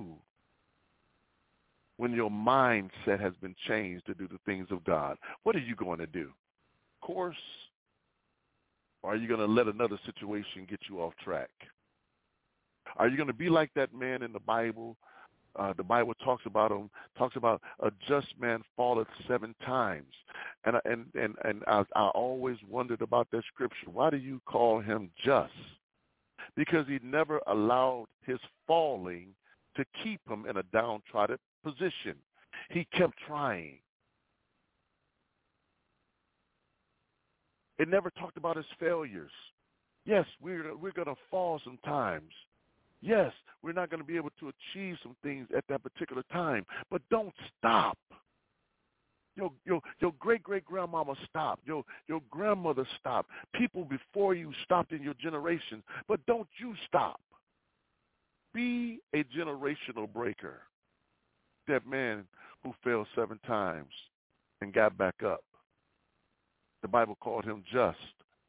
S1: when your mindset has been changed to do the things of God? What are you going to do? Course, or are you going to let another situation get you off track? Are you going to be like that man in the Bible? Uh, the Bible talks about him, talks about a just man falleth seven times. And I, and, and, and I, I always wondered about that scripture. Why do you call him just? Because he never allowed his falling to keep him in a downtrodden position. He kept trying. It never talked about his failures. Yes, we're, we're going to fall sometimes. Yes, we're not going to be able to achieve some things at that particular time, but don't stop. Your your your great great grandmama stopped. Your your grandmother stopped. People before you stopped in your generation, but don't you stop. Be a generational breaker. That man who fell seven times and got back up. The Bible called him just.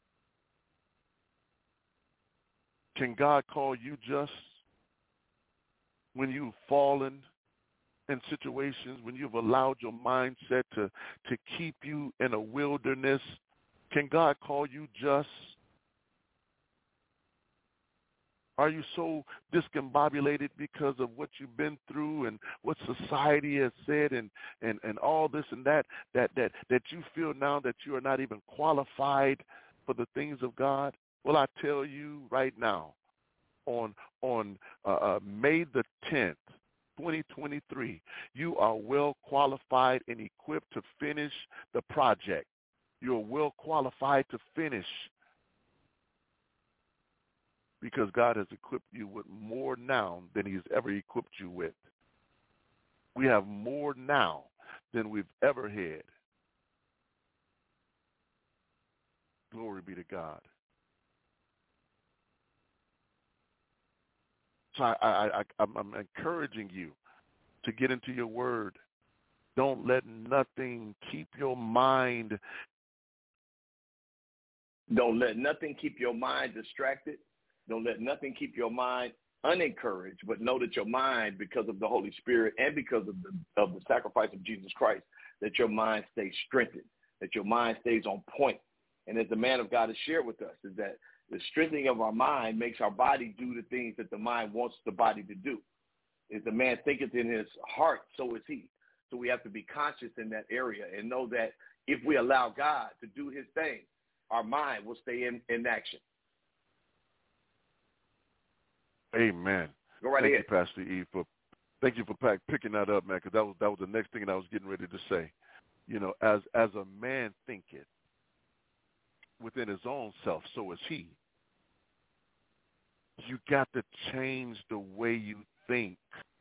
S1: Can God call you just when you've fallen in situations, when you've allowed your mindset to, to keep you in a wilderness? Can God call you just? Are you so discombobulated because of what you've been through and what society has said and, and, and all this and that, that, that, that you feel now that you are not even qualified for the things of God? Well, I tell you right now, on on uh, uh, May the tenth, twenty twenty-three, you are well qualified and equipped to finish the project. You are well qualified to finish because God has equipped you with more now than he's ever equipped you with. We have more now than we've ever had. Glory be to God. So I, I, I, I'm, I'm encouraging you to get into your word, Don't let nothing keep your mind.
S3: Don't let nothing keep your mind distracted. Don't let nothing keep your mind unencouraged, but know that your mind, because of the Holy Spirit and because of the, of the sacrifice of Jesus Christ, that your mind stays strengthened, that your mind stays on point. And as the man of God has shared with us, is that the strengthening of our mind makes our body do the things that the mind wants the body to do. If the man thinketh in his heart, so is he. So we have to be conscious in that area and know that if we allow God to do his thing, our mind will stay in, in action.
S1: Amen.
S3: Go right
S1: thank
S3: ahead.
S1: you, Pastor E, for thank you for pack, picking that up, man, because that was that was the next thing that I was getting ready to say. You know, as as a man thinketh within his own self, so is he. You got to change the way you think.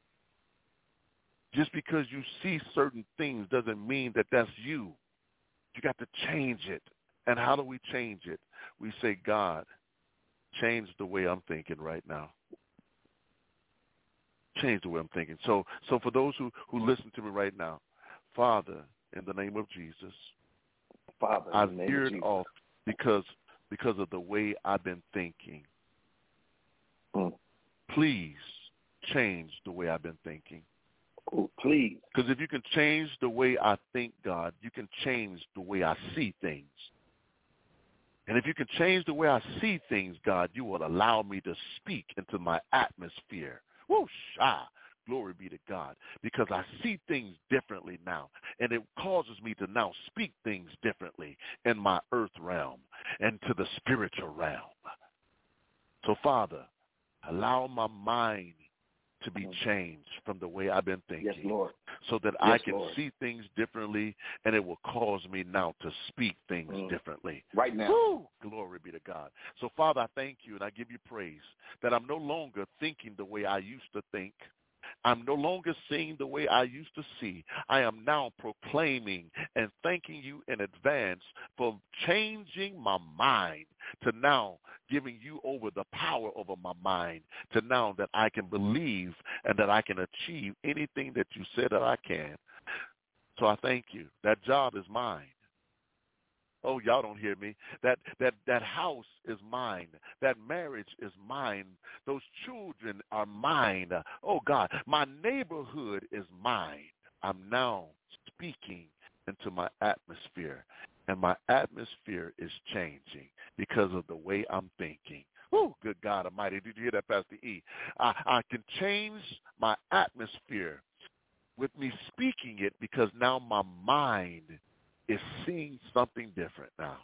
S1: Just because you see certain things doesn't mean that that's you. You got to change it. And how do we change it? We say, God, change the way I'm thinking right now. Change the way I'm thinking. So so for those who, who listen to me right now, Father, in the name of Jesus,
S3: Father,
S1: I've
S3: in the name
S1: veered
S3: of Jesus.
S1: off because because of the way I've been thinking.
S3: Mm.
S1: Please change the way I've been thinking.
S3: Oh, please.
S1: Because if you can change the way I think, God, you can change the way I see things. And if you can change the way I see things, God, you will allow me to speak into my atmosphere. Whoosh, ah, glory be to God, because I see things differently now, and it causes me to now speak things differently in my earth realm and to the spiritual realm. So, Father, allow my mind to be changed from the way I've been thinking,
S3: yes, Lord,
S1: so that
S3: yes,
S1: I can
S3: Lord.
S1: see things differently, and it will cause me now to speak things
S3: mm.
S1: differently.
S3: Right now.
S1: Woo! Glory be to God. So, Father, I thank you, and I give you praise that I'm no longer thinking the way I used to think. I'm no longer seeing the way I used to see. I am now proclaiming and thanking you in advance for changing my mind to now giving you over the power over my mind, to now that I can believe and that I can achieve anything that you said that I can. So I thank you. That job is mine. Oh, y'all don't hear me. That that that house is mine. That marriage is mine. Those children are mine. Oh, God, my neighborhood is mine. I'm now speaking into my atmosphere, and my atmosphere is changing because of the way I'm thinking. Oh, good God Almighty. Did you hear that, Pastor E? I, I can change my atmosphere with me speaking it because now my mind is seeing something different now.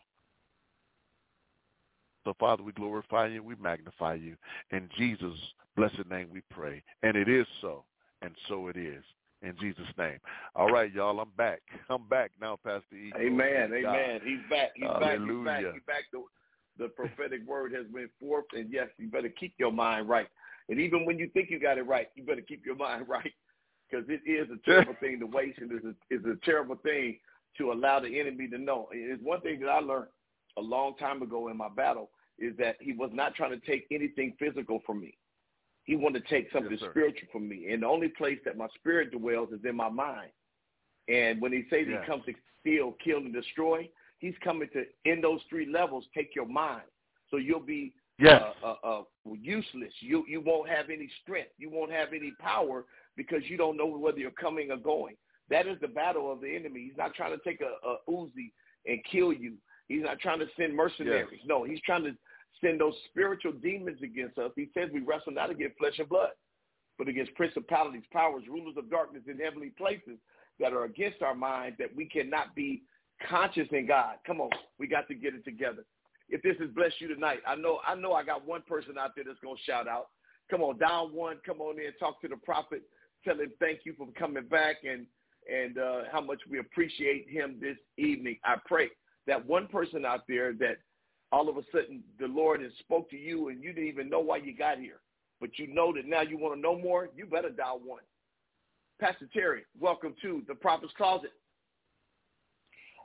S1: So, Father, we glorify you, we magnify you. In Jesus' blessed name we pray. And it is so, and so it is. In Jesus' name. All right, y'all, I'm back. I'm back now, Pastor E.
S3: Amen, amen. He's back. He's
S1: Hallelujah.
S3: back. He's back. He's back. The, the prophetic word has been forth, and yes, you better keep your mind right. And even when you think you got it right, you better keep your mind right, because it is a terrible thing to waste, and it's a, it's a terrible thing to allow the enemy to know. It's one thing that I learned a long time ago in my battle is that he was not trying to take anything physical from me. He wanted to take something
S1: yes,
S3: spiritual from me. And the only place that my spirit dwells is in my mind. And when he says
S1: yes.
S3: he comes to steal, kill, and destroy, he's coming to, in those three levels, take your mind. So you'll be
S1: yes.
S3: uh, uh, uh, useless. You, you won't have any strength. You won't have any power because you don't know whether you're coming or going. That is the battle of the enemy. He's not trying to take a, a Uzi and kill you. He's not trying to send mercenaries. Yes. No, he's trying to send those spiritual demons against us. He says we wrestle not against flesh and blood, but against principalities, powers, rulers of darkness in heavenly places that are against our mind, that we cannot be conscious in God. Come on, we got to get it together. If this has blessed you tonight, I know I know I got one person out there that's going to shout out. Come on, down one, come on in, talk to the prophet, tell him thank you for coming back and and uh, how much we appreciate him this evening. I pray that one person out there that all of a sudden the Lord has spoke to you and you didn't even know why you got here, but you know that now you want to know more, you better dial one. Pastor Terry, welcome to the Prophet's Closet.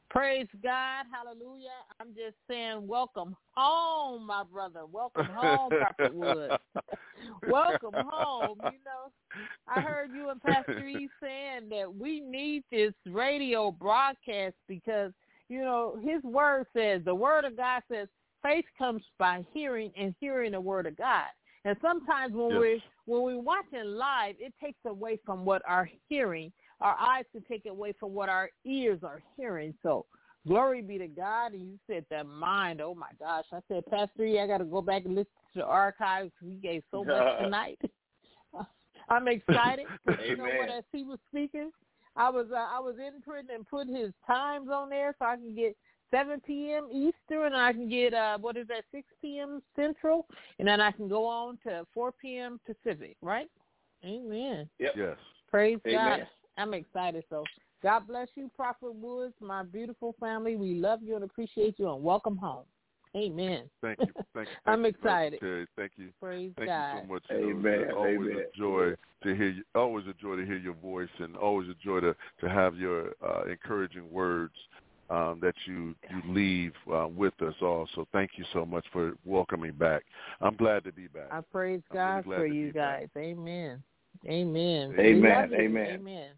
S4: Praise God. Hallelujah. I'm just saying welcome home, my brother. Welcome home, Prophet Woods. Welcome home. You know, I heard you and Pastor E saying that we need this radio broadcast because, you know, his word says, the word of God says, faith comes by hearing and hearing the word of God. And sometimes when yes. we're when we're watching live, it takes away from what our hearing, our eyes can take away from what our ears are hearing. So glory be to God. And you said that mind. Oh my gosh! I said, Pastor E, I got to go back and listen to the archives. We gave so much tonight. I'm excited. You know what? As he was speaking, I was uh, I was inputting and putting his times on there so I can get seven p.m. Eastern, and I can get, uh, what is that, six p.m. Central, and then I can go on to four p.m. Pacific, right? Amen.
S3: Yep.
S1: Yes.
S4: Praise
S3: Amen.
S4: God. I'm excited. So God bless you, Prophet Woods, my beautiful family. We love you and appreciate you, and welcome home. Amen.
S1: Thank you. Thank you. Thank
S4: I'm
S1: you,
S4: excited.
S1: Terry. Thank you.
S4: Praise
S1: Thank
S4: God.
S1: you so much.
S3: Amen.
S1: You know, it's always
S3: Amen.
S1: a joy to hear you. Always a joy to hear your voice, and always a joy to, to have your uh, encouraging words um, that you you leave uh, with us all. So thank you so much for welcoming back. I'm glad to be back.
S4: I praise God really for you guys. Back. Amen. Amen.
S3: Amen. Amen.
S4: Amen.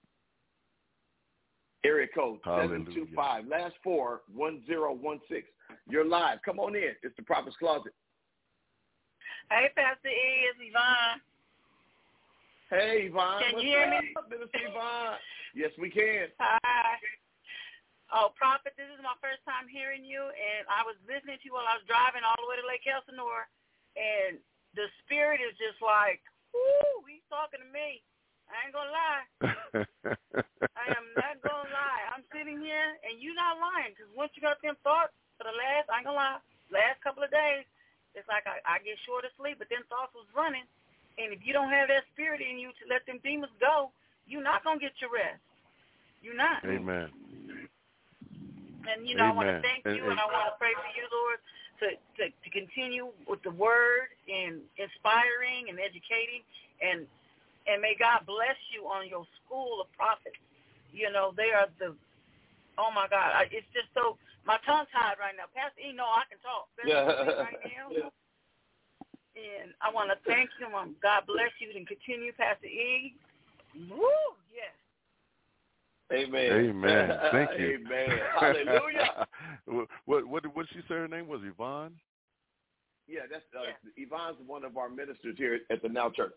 S3: Area code seven two five, last four, one zero one six. You're live. Come on in. It's the Prophet's Closet.
S5: Hey, Pastor E, it's Yvonne.
S3: Hey, Yvonne.
S5: Can
S3: What's
S5: you hear
S3: up,
S5: me?
S3: Minister Yvonne? Yes, we can.
S5: Hi. Oh, Prophet, this is my first time hearing you, and I was listening to you while I was driving all the way to Lake Elsinore, and the spirit is just like, whoo, he's talking to me. I ain't going to lie. I am not going to lie. I'm sitting here, and you're not lying, because once you got them thoughts for the last, I ain't going to lie, last couple of days, it's like I, I get short of sleep, but them thoughts was running, and if you don't have that spirit in you to let them demons go, you're not going to get your rest. You're not.
S1: Amen.
S5: And, you know,
S1: Amen.
S5: I want to thank you, and, and I want to pray for you, Lord, to, to, to continue with the word and inspiring and educating, and and may God bless you on your school of prophets. You know, they are the, oh, my God, I, it's just so, my tongue's tied right now. Pastor E, no, I can talk. Yeah. Right now. And I want to thank you, and God bless you, and continue, Pastor E. Woo, yes.
S3: Amen.
S1: Amen. Thank you.
S3: Amen. Hallelujah.
S1: what, what, what did she say her name was? Yvonne?
S3: Yeah, that's uh,
S5: yeah.
S3: Yvonne's one of our ministers here at the Now Church.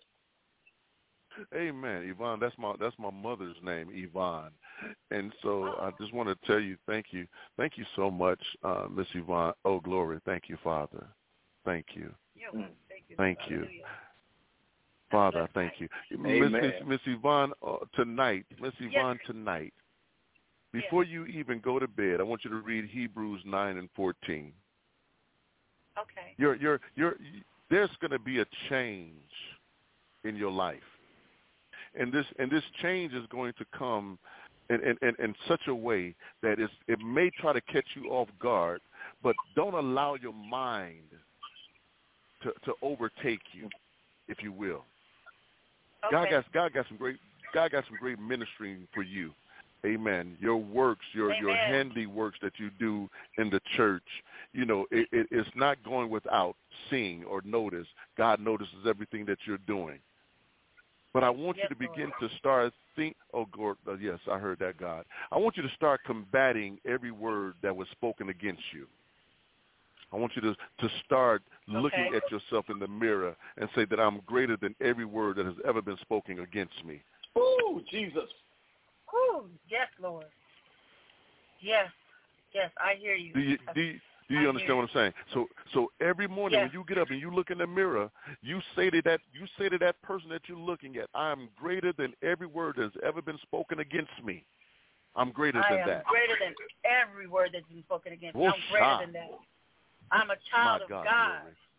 S1: Amen, Yvonne. That's my that's my mother's name, Yvonne, and so I just want to tell you, thank you, thank you so much, uh, Miss Yvonne. Oh, glory, thank you, Father, thank you,
S5: You're welcome. Thank you,
S1: thank you, Father. I thank you, Miss Miss Yvonne. Uh, tonight, Miss Yvonne,
S5: yes.
S1: tonight, before yes. you even go to bed, I want you to read Hebrews nine and fourteen.
S5: Okay.
S1: You're you're you're. There's going to be a change in your life. And this and this change is going to come in, in, in, in such a way that it's, it may try to catch you off guard, but don't allow your mind to, to overtake you, if you will. Okay. God got God got some great God got some great ministry for you. Amen. Your works, your
S5: Amen.
S1: your handiworks that you do in the church, you know, it, it, it's not going without seeing or notice. God notices everything that you're doing. But I want
S5: yes,
S1: you to begin
S5: Lord.
S1: to start think. Oh, God, uh, yes, I heard that, God. I want you to start combating every word that was spoken against you. I want you to, to start
S5: okay.
S1: looking at yourself in the mirror and say that I'm greater than every word that has ever been spoken against me.
S3: Oh, Jesus.
S5: Oh, yes, Lord. Yes, yes, I hear you.
S1: Do you, do you, do you understand what I'm saying? So, so every morning
S5: yes.
S1: when you get up and you look in the mirror, you say to that, you say to that person that you're looking at, I am greater than every word that's ever been spoken against me. I'm greater
S5: I
S1: than
S5: am
S1: that.
S5: greater than every word that's been spoken against me.
S1: Oh,
S5: I'm greater
S1: shot.
S5: than that. I'm a child
S1: My
S5: of
S1: God.
S5: God.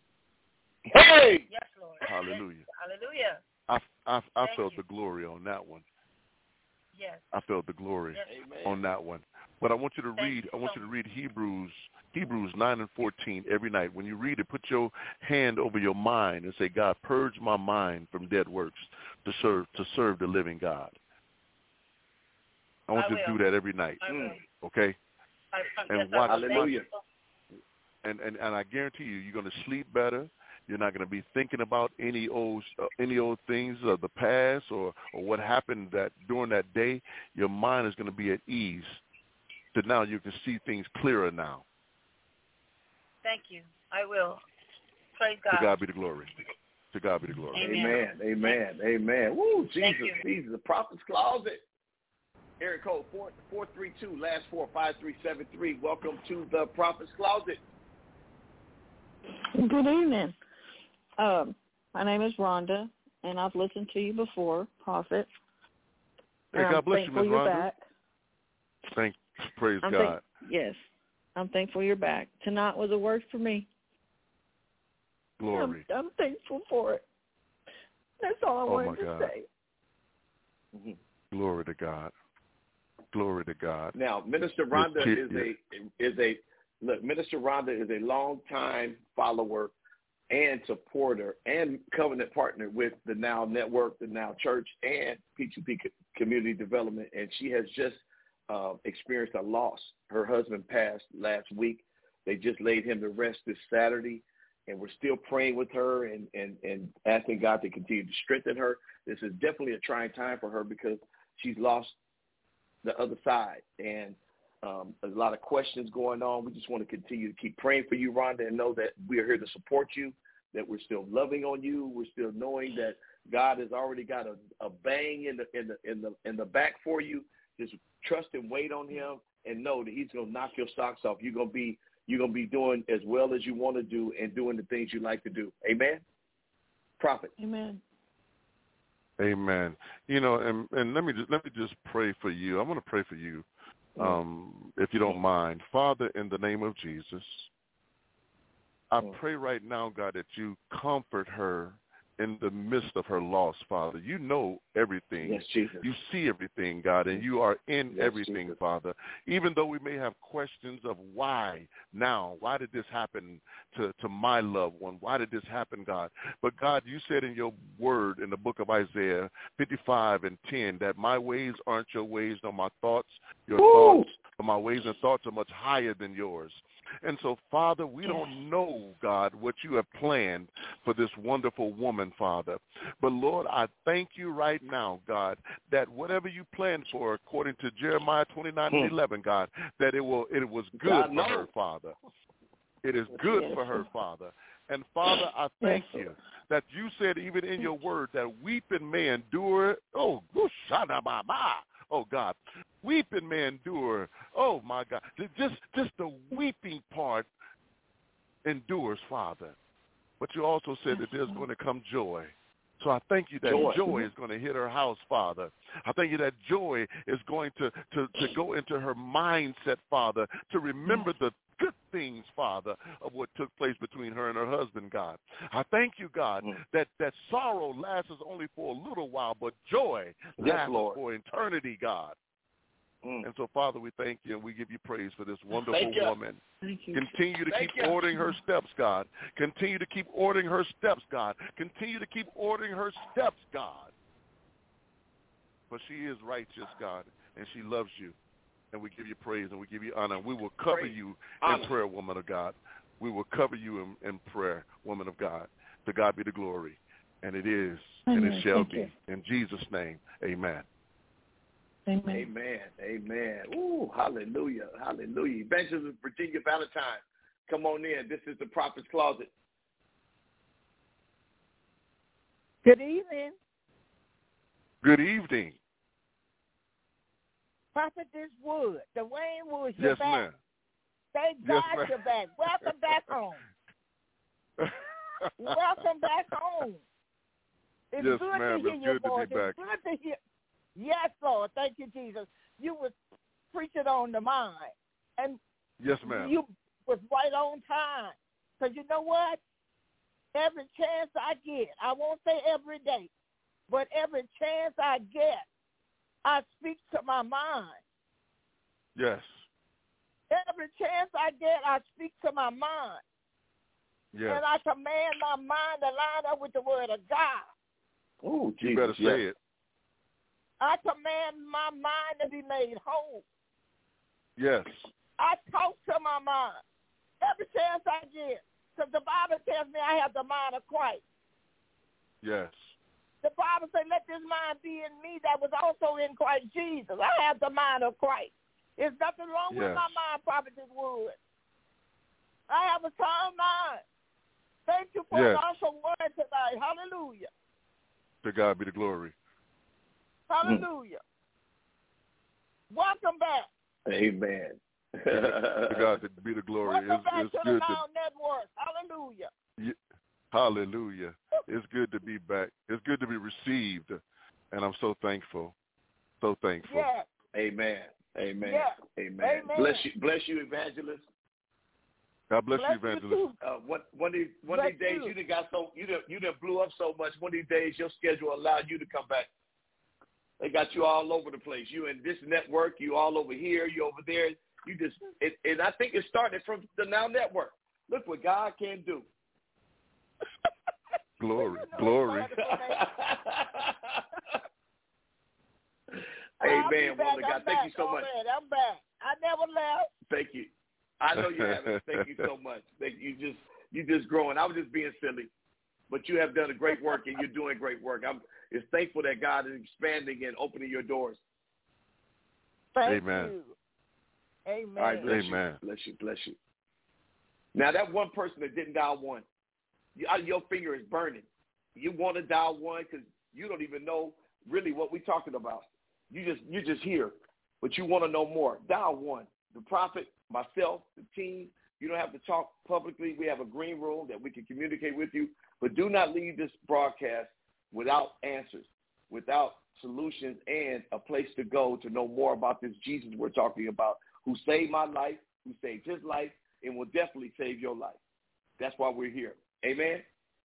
S3: Hey!
S5: Yes, Lord.
S1: Hallelujah.
S5: Hallelujah.
S1: I, I, I felt
S5: you.
S1: the glory on that one.
S5: Yes.
S1: I felt the glory
S5: yes.
S1: on that one. But I want you to
S5: Thank
S1: read.
S5: you
S1: I want
S5: so
S1: you to read Hebrews, Hebrews nine and fourteen every night. When you read it, put your hand over your mind and say, God, purge my mind from dead works to serve to serve the living God. I want
S5: I
S1: you
S5: will.
S1: to do that every night.
S5: I will.
S1: Okay. and watch, Hallelujah. And, and and I guarantee you, you're going to sleep better. You're not going to be thinking about any old uh, any old things of the past or, or what happened that during that day. Your mind is going to be at ease. So now you can see things clearer now.
S5: Thank you. I will. Praise God.
S1: To God be the glory. To God be the glory.
S3: Amen. Amen. Amen. Woo, Jesus. Jesus. The Prophet's Closet. Area code four four three two, last four five three seven three. Welcome to the Prophet's Closet.
S6: Good evening. Um, my name is Rhonda, and I've listened to you before, Prophet.
S1: Hey, God bless you, Miz
S6: You're
S1: Rhonda.
S6: back.
S1: Thank, praise
S6: I'm
S1: God.
S6: Thank, yes, I'm thankful you're back. Tonight was a word for me.
S1: Glory.
S6: I'm, I'm thankful for it. That's all I
S1: oh
S6: wanted
S1: my
S6: to
S1: God.
S6: say.
S3: Mm-hmm.
S1: Glory to God. Glory to God.
S3: Now, Minister Rhonda is a is a look. Minister Rhonda is a longtime follower and supporter and covenant partner with the Now Network, the Now Church, and P two P Community Development, and she has just uh, experienced a loss. Her husband passed last week. They just laid him to rest this Saturday, and we're still praying with her and, and, and asking God to continue to strengthen her. This is definitely a trying time for her because she's lost the other side, and um, there's a lot of questions going on. We just want to continue to keep praying for you, Rhonda, and know that we are here to support you, that we're still loving on you. We're still knowing that God has already got a, a bang in the in the in the in the back for you. Just trust and wait on Him, and know that He's gonna knock your socks off. You're gonna be you're gonna be doing as well as you want to do and doing the things you like to do. Amen. Prophet.
S6: Amen.
S1: Amen. You know, and, and let me just, let me just pray for you. I want to pray for you, um, if you don't mind. Father, in the name of Jesus, I pray right now, God, that you comfort her in the midst of her loss, Father. You know everything.
S3: Yes, Jesus.
S1: You see everything, God, and you are in
S3: yes,
S1: everything,
S3: Jesus.
S1: Father. Even though we may have questions of why now, why did this happen to, to my loved one? Why did this happen, God? But, God, you said in your word in the book of Isaiah fifty-five and ten that my ways aren't your ways, nor my thoughts your
S3: Woo!
S1: thoughts, but my ways and thoughts are much higher than yours. And so, Father, we don't know, God, what you have planned for this wonderful woman, Father. But, Lord, I thank you right now, God, that whatever you planned for, according to Jeremiah twenty-nine and eleven, God, that it will it was good
S3: God
S1: for
S3: knows.
S1: her, Father. It is good
S6: Yes.
S1: for her, Father. And, Father, I thank you that you said even in your word that weeping may endure. Oh, oh God, weeping may endure. Oh, my God. Just, just the weeping part endures, Father. But you also said that there's going to come joy. So I thank you that
S3: Joy.
S1: joy is going to hit her house, Father. I thank you that joy is going to, to, to go into her mindset, Father, to remember the good things, Father, of what took place between her and her husband, God. I thank you, God, mm. that, that sorrow lasts only for a little while, but joy
S3: yes,
S1: lasts
S3: Lord.
S1: for eternity, God. Mm. And so, Father, we thank you and we give you praise for this wonderful
S3: thank
S1: woman.
S6: Thank you.
S1: Continue to
S3: thank
S1: keep
S3: you.
S1: ordering her steps, God. Continue to keep ordering her steps, God. Continue to keep ordering her steps, God. For she is righteous, God, and she loves you. And we give you praise and we give you honor. We will cover
S3: praise.
S1: you
S3: honor.
S1: in prayer, woman of God. We will cover you in, in prayer, woman of God. To God be the glory. And it is,
S6: Amen.
S1: and it shall
S6: Thank
S1: be.
S6: You.
S1: In Jesus' name, amen.
S6: Amen.
S3: Amen. Amen. Ooh, hallelujah. Hallelujah. Evangelist Virginia Valentine, come on in. This is the Prophet's Closet.
S4: Good evening.
S1: Good evening.
S4: Prophetess Wood, Dwayne Wood, you're
S1: yes,
S4: back.
S1: Ma'am.
S4: Thank
S1: yes,
S4: God
S1: ma'am.
S4: you're back. Welcome back home. Welcome back home. It's
S1: yes,
S4: good
S1: ma'am.
S4: to hear
S1: it's
S4: your
S1: good
S4: voice.
S1: To be back.
S4: It's good to hear. Yes, Lord. Thank you, Jesus. You was preaching on the mind. And
S1: yes, ma'am.
S4: you was right on time. Because you know what? Every chance I get, I won't say every day, but every chance I get, I speak to my mind.
S1: Yes.
S4: Every chance I get, I speak to my mind.
S1: Yes.
S4: And I command my mind to line up with the word of God.
S3: Oh, Jesus.
S1: You better say
S3: yes.
S1: it.
S4: I command my mind to be made whole.
S1: Yes.
S7: I talk to my mind every chance I get, because the Bible tells me I have the mind of Christ.
S1: Yes.
S7: The Bible says, let this mind be in me that was also in Christ Jesus. I have the mind of Christ. There's nothing wrong
S1: yes.
S7: with my mind, Prophetess Wood. I have a sound mind. Thank you for
S1: yes.
S7: an awesome word tonight. Hallelujah.
S1: To God be the glory.
S7: Hallelujah. Mm. Welcome back.
S3: Amen.
S1: To God be the glory.
S7: Welcome
S1: it's,
S7: back
S1: it's
S7: to
S1: good
S7: the
S1: to,
S7: Now Network. Hallelujah.
S1: Yeah, hallelujah. It's good to be back. It's good to be received, and I'm so thankful. So thankful.
S7: Yes.
S3: Amen. Amen.
S7: Yes.
S3: Amen.
S7: Amen.
S3: Bless you, bless you, evangelist.
S1: God bless,
S7: bless
S1: you, evangelist.
S7: You
S3: uh, one one of these one
S7: bless
S3: of these days
S7: you.
S3: you done got so you done you done blew up so much. One of these days your schedule allowed you to come back. They got you all over the place. You in this network, you all over here, you over there. You just it, and I think it started from the Now Network. Look what God can do.
S1: Glory, glory.
S3: Amen, woman of God. Thank you so much.
S7: I'm back. I never left.
S3: Thank you. I know you haven't. Thank you so much. Thank you. Just you just growing. I was just being silly, but you have done a great work and you're doing great work. I'm just thankful that God is expanding and opening your doors.
S7: Thank
S1: Amen.
S7: you. Amen.
S3: All right, bless
S1: Amen.
S3: you. Bless you. Bless you. Now that one person that didn't dial one, you, your finger is burning. You want to dial one because you don't even know really what we're talking about. You just you're just here, but you want to know more. Dial one. The prophet, myself, the team. You don't have to talk publicly. We have a green room that we can communicate with you. But do not leave this broadcast without answers, without solutions, and a place to go to know more about this Jesus we're talking about, who saved my life, who saved his life, and will definitely save your life. That's why we're here. Amen?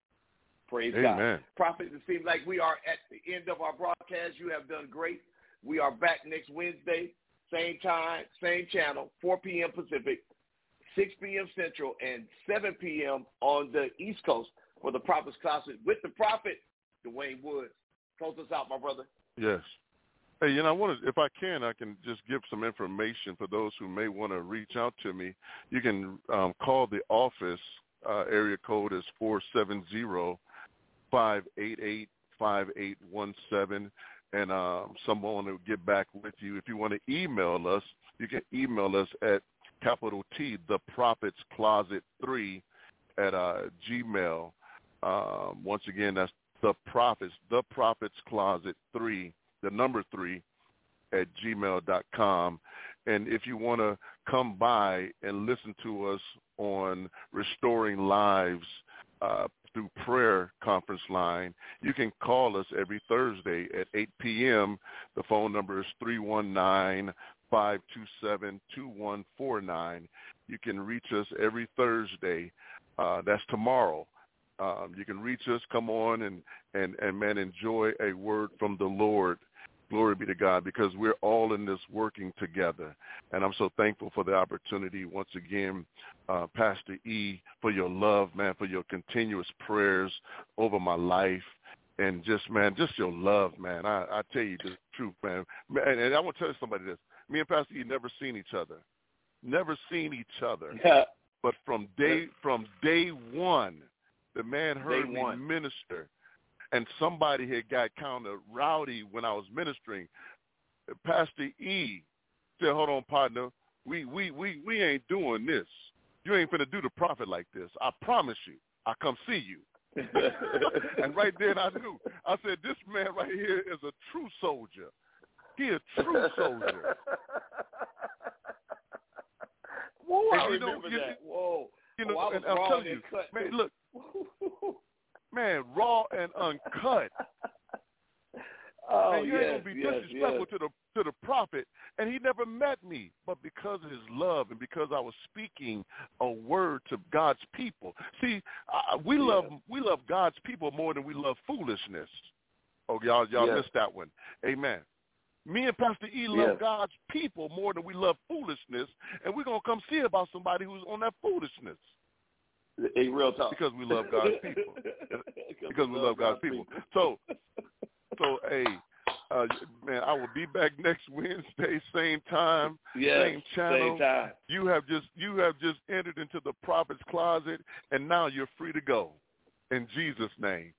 S3: Praise
S1: Amen.
S3: God. Prophet, it seems like we are at the end of our broadcast. You have done great. We are back next Wednesday, same time, same channel, four p.m. Pacific, six p.m. Central, and seven p.m. on the East Coast for the Prophet's Closet with the Prophet, Dwayne Woods. Close us out, my brother.
S1: Yes. Hey, you know, I want to, if I can, I can just give some information for those who may want to reach out to me. You can um, call the office. Uh, area code is four seven zero, five eight eight, five eight one seven, and um, someone will get back with you. If you want to email us, you can email us at capital T, the Prophet's Closet three at uh, Gmail. Um, once again, that's the Prophets, the Prophet's Closet three, the number three, at gmail dot com. And if you want to come by and listen to us on Restoring Lives uh, through prayer conference line, you can call us every Thursday at eight p.m. The phone number is three one nine, five two seven, two one four nine. You can reach us every Thursday. Uh, that's tomorrow. Um, you can reach us, come on, and, and, and, man, enjoy a word from the Lord. Glory be to God, because we're all in this working together. And I'm so thankful for the opportunity once again, uh, Pastor E, for your love, man, for your continuous prayers over my life. And just, man, just your love, man. I, I tell you the truth, man. And, and I want to tell somebody this. Me and Pastor E never seen each other. Never seen each other.
S3: Yeah.
S1: But from day from day one, the man heard me minister. And somebody had got kind of rowdy when I was ministering. Pastor E said, hold on, partner. We we we we ain't doing this. You ain't finna do the prophet like this. I promise you. I come see you. And right then I knew. I said, this man right here is a true soldier. He a true soldier.
S3: Whoa,
S1: and
S3: I
S1: you
S3: remember
S1: know,
S3: that. You, Whoa.
S1: You know,
S3: oh,
S1: and I'm telling you, man, look, man, raw and uncut.
S3: Oh,
S1: man, you
S3: yes,
S1: ain't gonna be
S3: yes,
S1: disrespectful
S3: yes.
S1: to the to the prophet, and he never met me. But because of his love and because I was speaking a word to God's people, see, uh, we
S3: yeah.
S1: love we love God's people more than we love foolishness. Oh, y'all, y'all
S3: yes.
S1: missed that one. Amen. Me and Pastor E love
S3: yes.
S1: God's people more than we love foolishness, and we're gonna come see about somebody who's on that foolishness.
S3: Hey, real talk.
S1: Because we love God's people. because we love God's people. people. So, so, hey, Uh, man, I will be back next Wednesday, same time,
S3: yes,
S1: same channel.
S3: Same time.
S1: You have just you have just entered into the prophet's closet, and now you're free to go. In Jesus' name.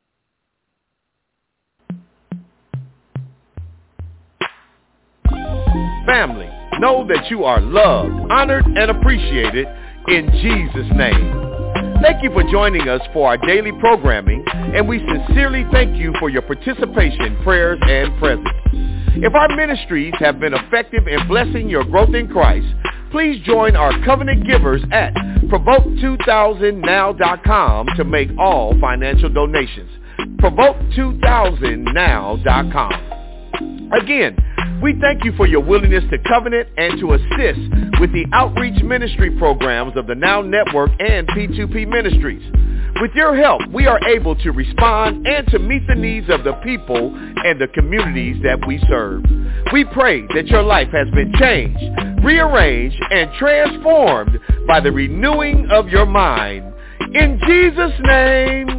S2: Family, know that you are loved, honored, and appreciated in Jesus' name. Thank you for joining us for our daily programming, and we sincerely thank you for your participation, prayers, and presence. If our ministries have been effective in blessing your growth in Christ, please join our covenant givers at provoke two thousand now dot com to make all financial donations. provoke two thousand now dot com. Again, we thank you for your willingness to covenant and to assist with the outreach ministry programs of the Now Network and P two P Ministries. With your help, we are able to respond and to meet the needs of the people and the communities that we serve. We pray that your life has been changed, rearranged, and transformed by the renewing of your mind. In Jesus' name,